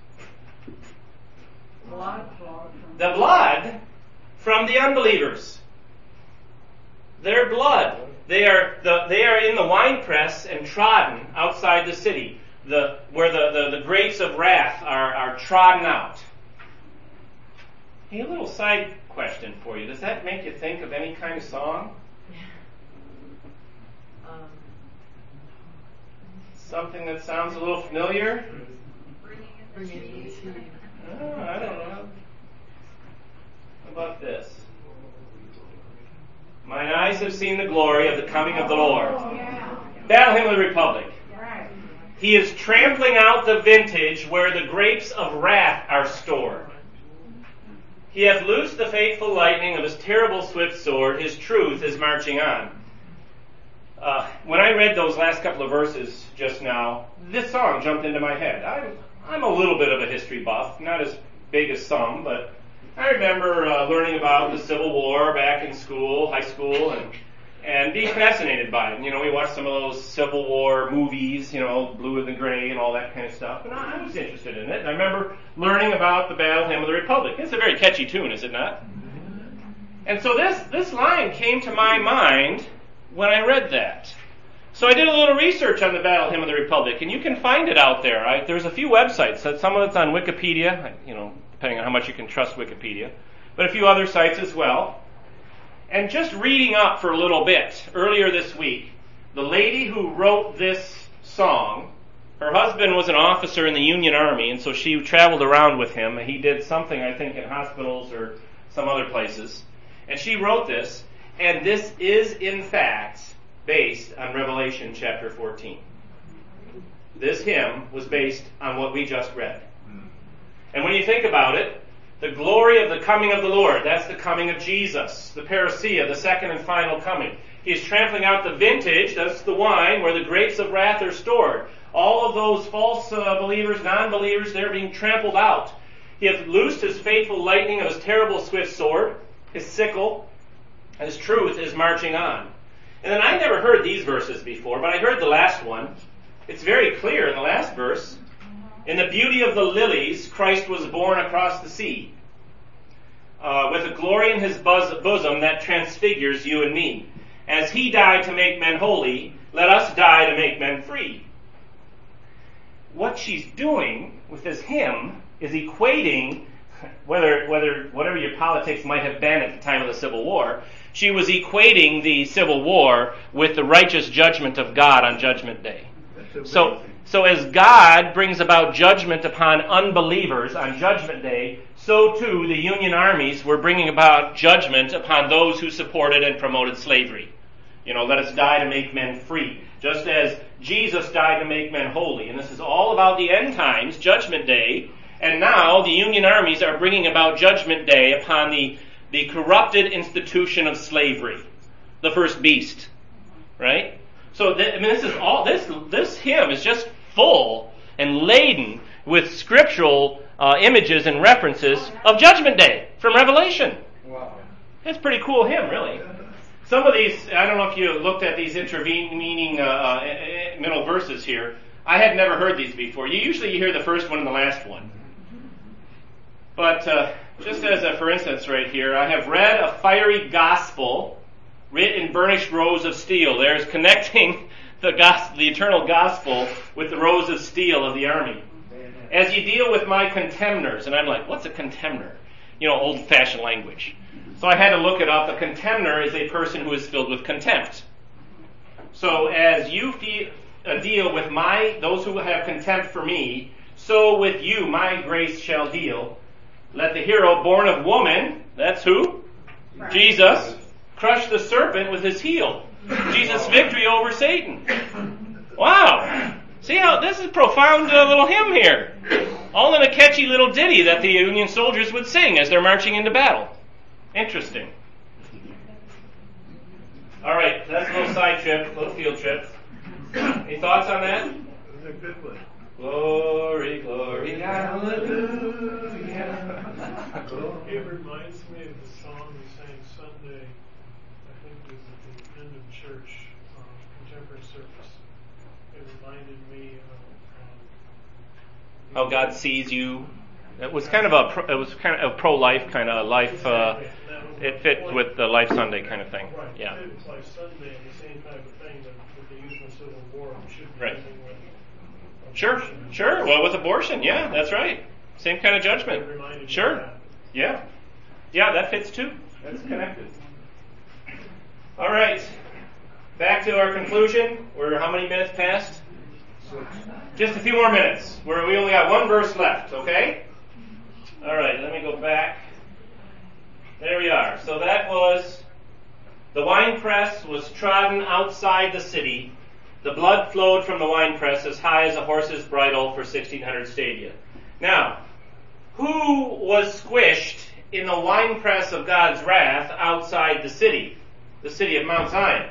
Blood. The blood from the unbelievers. Their blood. They are the, they are in the winepress and trodden outside the city, the, where the, the, the grapes of wrath are, are trodden out. Hey, a little side question for you. Does that make you think of any kind of song? Something that sounds a little familiar? Oh, I don't know. How about this? Mine eyes have seen the glory of the coming of the Lord. Battle Hymn of the Republic. He is trampling out the vintage where the grapes of wrath are stored. He hath loosed the faithful lightning of his terrible swift sword. His truth is marching on. Uh, when I read those last couple of verses just now, this song jumped into my head. I'm, I'm a little bit of a history buff, not as big as some, but I remember uh, learning about the Civil War back in school, high school, and and being fascinated by it. You know, we watched some of those Civil War movies, you know, Blue and the Gray and all that kind of stuff, and I, I was interested in it. And I remember learning about the Battle Hymn of the Republic. It's a very catchy tune, is it not? And so this, this line came to my mind when I read that. So I did a little research on the Battle Hymn of the Republic, and you can find it out there. I, there's a few websites. Some of it's on Wikipedia, you know, depending on how much you can trust Wikipedia, but a few other sites as well. And just reading up for a little bit, earlier this week, the lady who wrote this song, her husband was an officer in the Union Army, and so she traveled around with him. He did something, I think, in hospitals or some other places. And she wrote this, and this is, in fact, based on Revelation chapter fourteen. This hymn was based on what we just read. And when you think about it, the glory of the coming of the Lord, that's the coming of Jesus, the parousia, the second and final coming. He is trampling out the vintage, that's the wine, where the grapes of wrath are stored. All of those false uh, believers, non-believers, they're being trampled out. He hath loosed his faithful lightning of his terrible swift sword, his sickle, and his truth is marching on. And then I never heard these verses before, but I heard the last one. It's very clear in the last verse. In the beauty of the lilies, Christ was born across the sea, uh, with a glory in his bus- bosom that transfigures you and me. As he died to make men holy, let us die to make men free. What she's doing with this hymn is equating, whether whether whatever your politics might have been at the time of the Civil War, she was equating the Civil War with the righteous judgment of God on Judgment Day. So, so as God brings about judgment upon unbelievers on Judgment Day, so too the Union armies were bringing about judgment upon those who supported and promoted slavery. You know, let us die to make men free. Just as Jesus died to make men holy. And this is all about the end times, Judgment Day. And now the Union armies are bringing about Judgment Day upon the, the corrupted institution of slavery. The first beast. Right? So th- I mean, this is all, this, this hymn is just full and laden with scriptural uh, images and references of Judgment Day from Revelation. Wow. It's a pretty cool hymn, really. Some of these, I don't know if you looked at these intervening uh, uh, middle verses here. I had never heard these before. You usually you hear the first one and the last one. But uh, just as a for instance right here, I have read a fiery gospel writ in burnished rows of steel. There's connecting the gospel, the eternal gospel with the rows of steel of the army. As you deal with my contemners, and I'm like, what's a contemner? You know, old-fashioned language. So I had to look it up. A contemner is a person who is filled with contempt. So as you feel, uh, deal with my those who have contempt for me, so with you my grace shall deal. Let the hero born of woman, that's who? Right. Jesus, crush the serpent with his heel. Jesus' victory over Satan. Wow. See how this is a profound uh, little hymn here. All in a catchy little ditty that the Union soldiers would sing as they're marching into battle. Interesting. All right, that's a little side trip, a little field trip. Any thoughts on that? That's a good one. Glory, glory, hallelujah. It reminds me of the song we sang Sunday, I think it was at the end of church, um, contemporary service. It reminded me of um, how God sees you. It was kind of a pro, it was kind of a pro-life kind of life. Uh, it fit with the Life Sunday kind of thing. Right. Yeah. It fits Life Sunday, the same type of thing that, that they used in the Civil War. We should be Right. using with Sure, sure. Well, with abortion, yeah, that's right. Same kind of judgment. Sure. Yeah. Yeah, that fits too. That's connected. All right. Back to our conclusion. We're how many minutes past? Just a few more minutes. We're, we only got one verse left, okay? All right, let me go back. There we are. So that was, the winepress was trodden outside the city. The blood flowed from the winepress as high as a horse's bridle for sixteen hundred stadia. Now, who was squished in the winepress of God's wrath outside the city? The city of Mount Zion.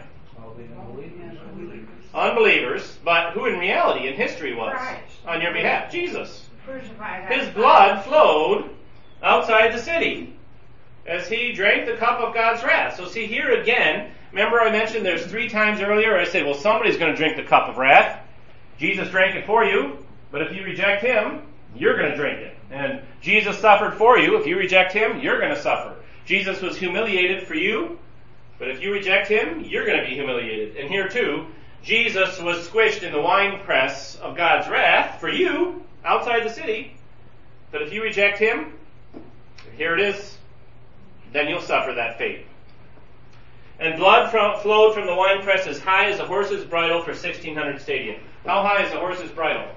Unbelievers, but who in reality, in history was? Christ. On your behalf? Jesus. Crucified His outside. blood flowed outside the city as he drank the cup of God's wrath. So see here again, remember I mentioned there's three times earlier I said, well, somebody's going to drink the cup of wrath. Jesus drank it for you, but if you reject him, you're going to drink it. And Jesus suffered for you. If you reject him, you're going to suffer. Jesus was humiliated for you, but if you reject him, you're going to be humiliated. And here too, Jesus was squished in the winepress of God's wrath for you outside the city. But if you reject him, here it is, then you'll suffer that fate. And blood from, flowed from the winepress as high as a horse's bridle for sixteen hundred stadia. How high is a horse's bridle?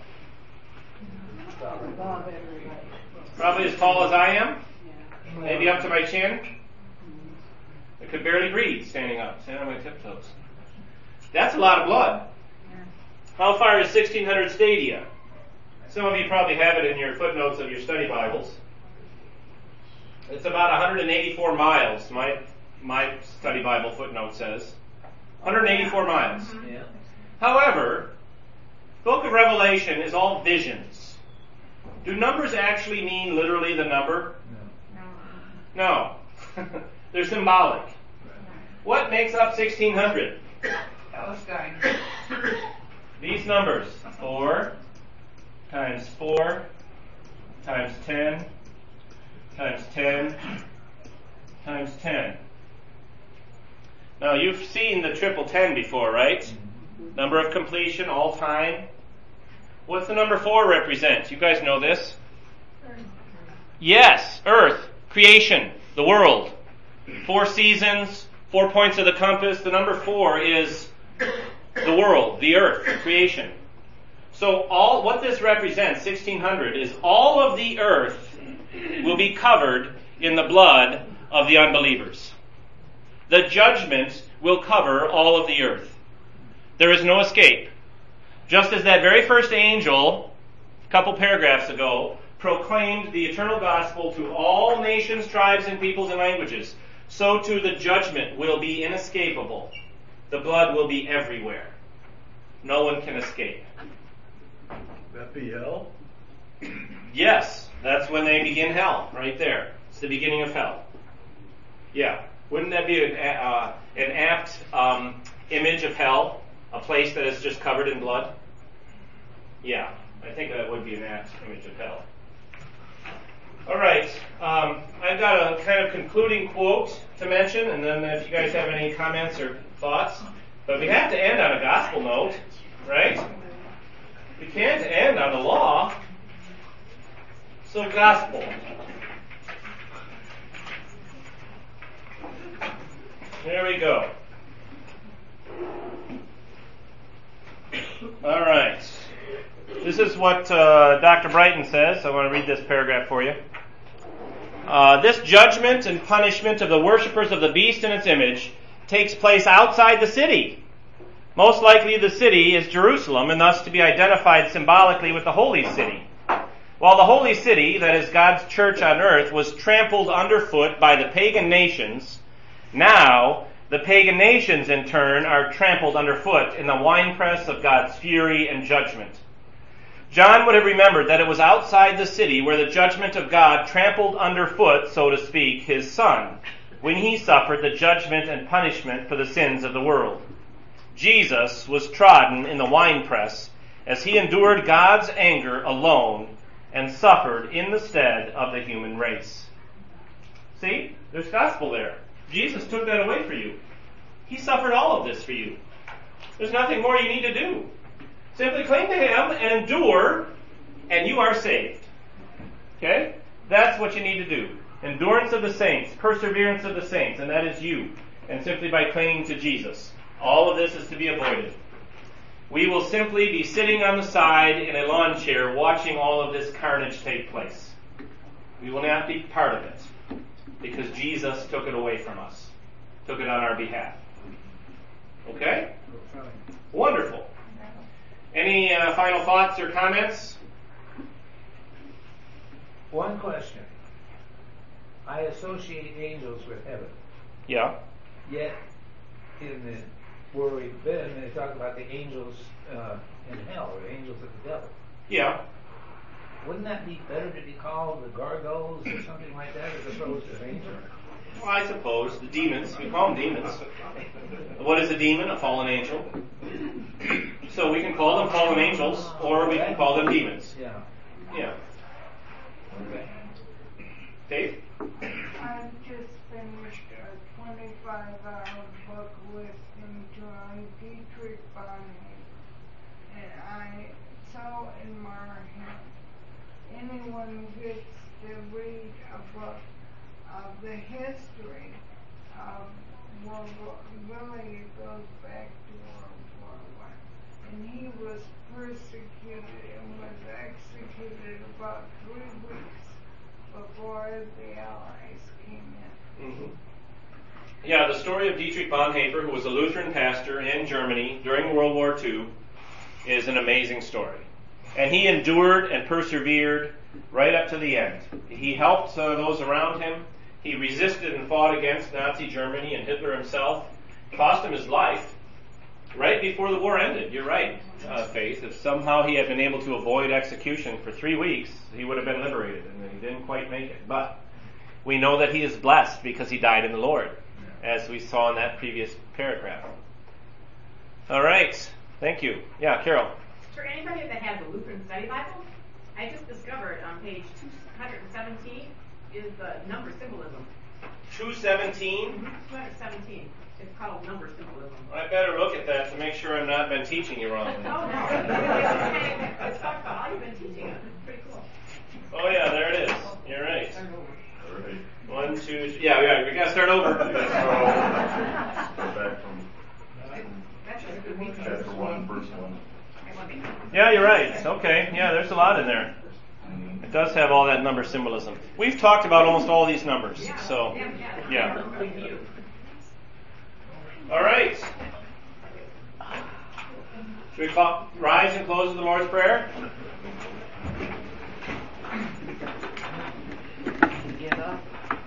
Probably as tall as I am. Maybe up to my chin. I could barely breathe standing up, standing on my tiptoes. That's a lot of blood. How far is sixteen hundred stadia? Some of you probably have it in your footnotes of your study Bibles. It's about one hundred eighty-four miles, my my study Bible footnote says. one hundred eighty-four miles. Yeah. However, the book of Revelation is all visions. Do numbers actually mean literally the number? No. No. They're symbolic. What makes up sixteen hundred? Palestine. These numbers. four times four times ten times ten times ten. Now you've seen the triple ten before, right? Number of completion, all time. What's the number four represent? You guys know this? Yes, earth, creation, the world. Four seasons, four points of the compass. The number four is the world, the earth, creation. So all what this represents, sixteen hundred, is all of the earth will be covered in the blood of the unbelievers. The judgment will cover all of the earth. There is no escape. Just as that very first angel, a couple paragraphs ago, proclaimed the eternal gospel to all nations, tribes, and peoples and languages, so too the judgment will be inescapable. The blood will be everywhere. No one can escape. That be hell? Yes, that's when they begin hell, right there. It's the beginning of hell. Yeah. Wouldn't that be an, uh, an apt um, image of hell? A place that is just covered in blood? Yeah, I think that would be an apt image of hell. All right, um, I've got a kind of concluding quote to mention, and then if you guys have any comments or thoughts. But we have to end on a gospel note, right? We can't end on the law. So gospel. There we go. All right. This is what uh, Doctor Brighton says. I want to read this paragraph for you. Uh, this judgment and punishment of the worshippers of the beast and its image takes place outside the city. Most likely the city is Jerusalem, and thus to be identified symbolically with the holy city. While the holy city, that is God's church on earth, was trampled underfoot by the pagan nations, now the pagan nations in turn are trampled underfoot in the winepress of God's fury and judgment. John would have remembered that it was outside the city where the judgment of God trampled underfoot, so to speak, his Son, when he suffered the judgment and punishment for the sins of the world. Jesus was trodden in the winepress as he endured God's anger alone and suffered in the stead of the human race. See? There's gospel there. Jesus took that away for you. He suffered all of this for you. There's nothing more you need to do. Simply cling to him and endure, and you are saved. Okay? That's what you need to do. Endurance of the saints, perseverance of the saints, and that is you. And simply by clinging to Jesus. All of this is to be avoided. We will simply be sitting on the side in a lawn chair watching all of this carnage take place. We will not be part of it because Jesus took it away from us. Took it on our behalf. Okay? Wonderful. Any uh, final thoughts or comments? One question. I associate angels with heaven. Yeah. Yet, in the where we've been, they talk about the angels uh, in hell, or the angels of the devil. Yeah. Wouldn't that be better to be called the gargoyles or something like that, as opposed to angels? Well, I suppose. The demons. We call them demons. What is a demon? A fallen angel. So we can call them fallen angels, or we can call them demons. Yeah. Yeah. Okay. Dave? I've just finished a twenty-five hour book with John Dietrich on the history of World War, really it goes back to World War One, and he was persecuted and was executed about three weeks before the Allies came in. Mm-hmm. Yeah, the story of Dietrich Bonhoeffer, who was a Lutheran pastor in Germany during World War Two, is an amazing story. And he endured and persevered right up to the end. He helped uh, those around him. He resisted and fought against Nazi Germany and Hitler himself. Cost him his life right before the war ended. You're right, uh, Faith. If somehow he had been able to avoid execution for three weeks, he would have been liberated, and he didn't quite make it. But we know that he is blessed because he died in the Lord, as we saw in that previous paragraph. All right. Thank you. Yeah, Carol. For anybody that has a Lutheran Study Bible, I just discovered on page two seventeen is the number symbolism. two seventeen? Mm-hmm. two seventeen. It's called number symbolism. I better look at that to make sure I'm not been teaching you wrong. Oh, no. It's talked about how you've been teaching it. It's pretty cool. Oh, yeah, there it is. You're right. One, two, three. Yeah, yeah, we got to start over. Go back from chapter one, verse one. Yeah, you're right. Okay. Yeah, there's a lot in there. It does have all that number symbolism. We've talked about almost all these numbers. So, yeah. All right. Should we call, rise and close with the Lord's Prayer? Get up.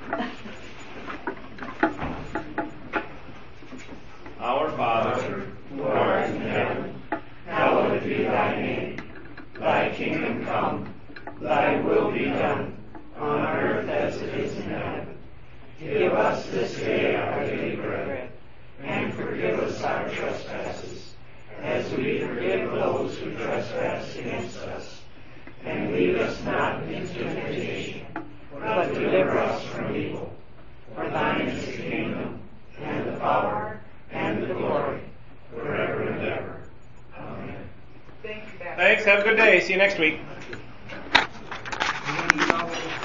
Our Father, who art in heaven, hallowed be thy name. Thy kingdom come, thy will be done, on earth as it is in heaven. Give us this day our daily bread, and forgive us our trespasses, as we forgive those who trespass against us. And lead us not into temptation, but deliver us from evil. For thine is the kingdom, and the power, and the glory, forever and ever. Amen. Thanks. Thanks. Have a good day. See you next week.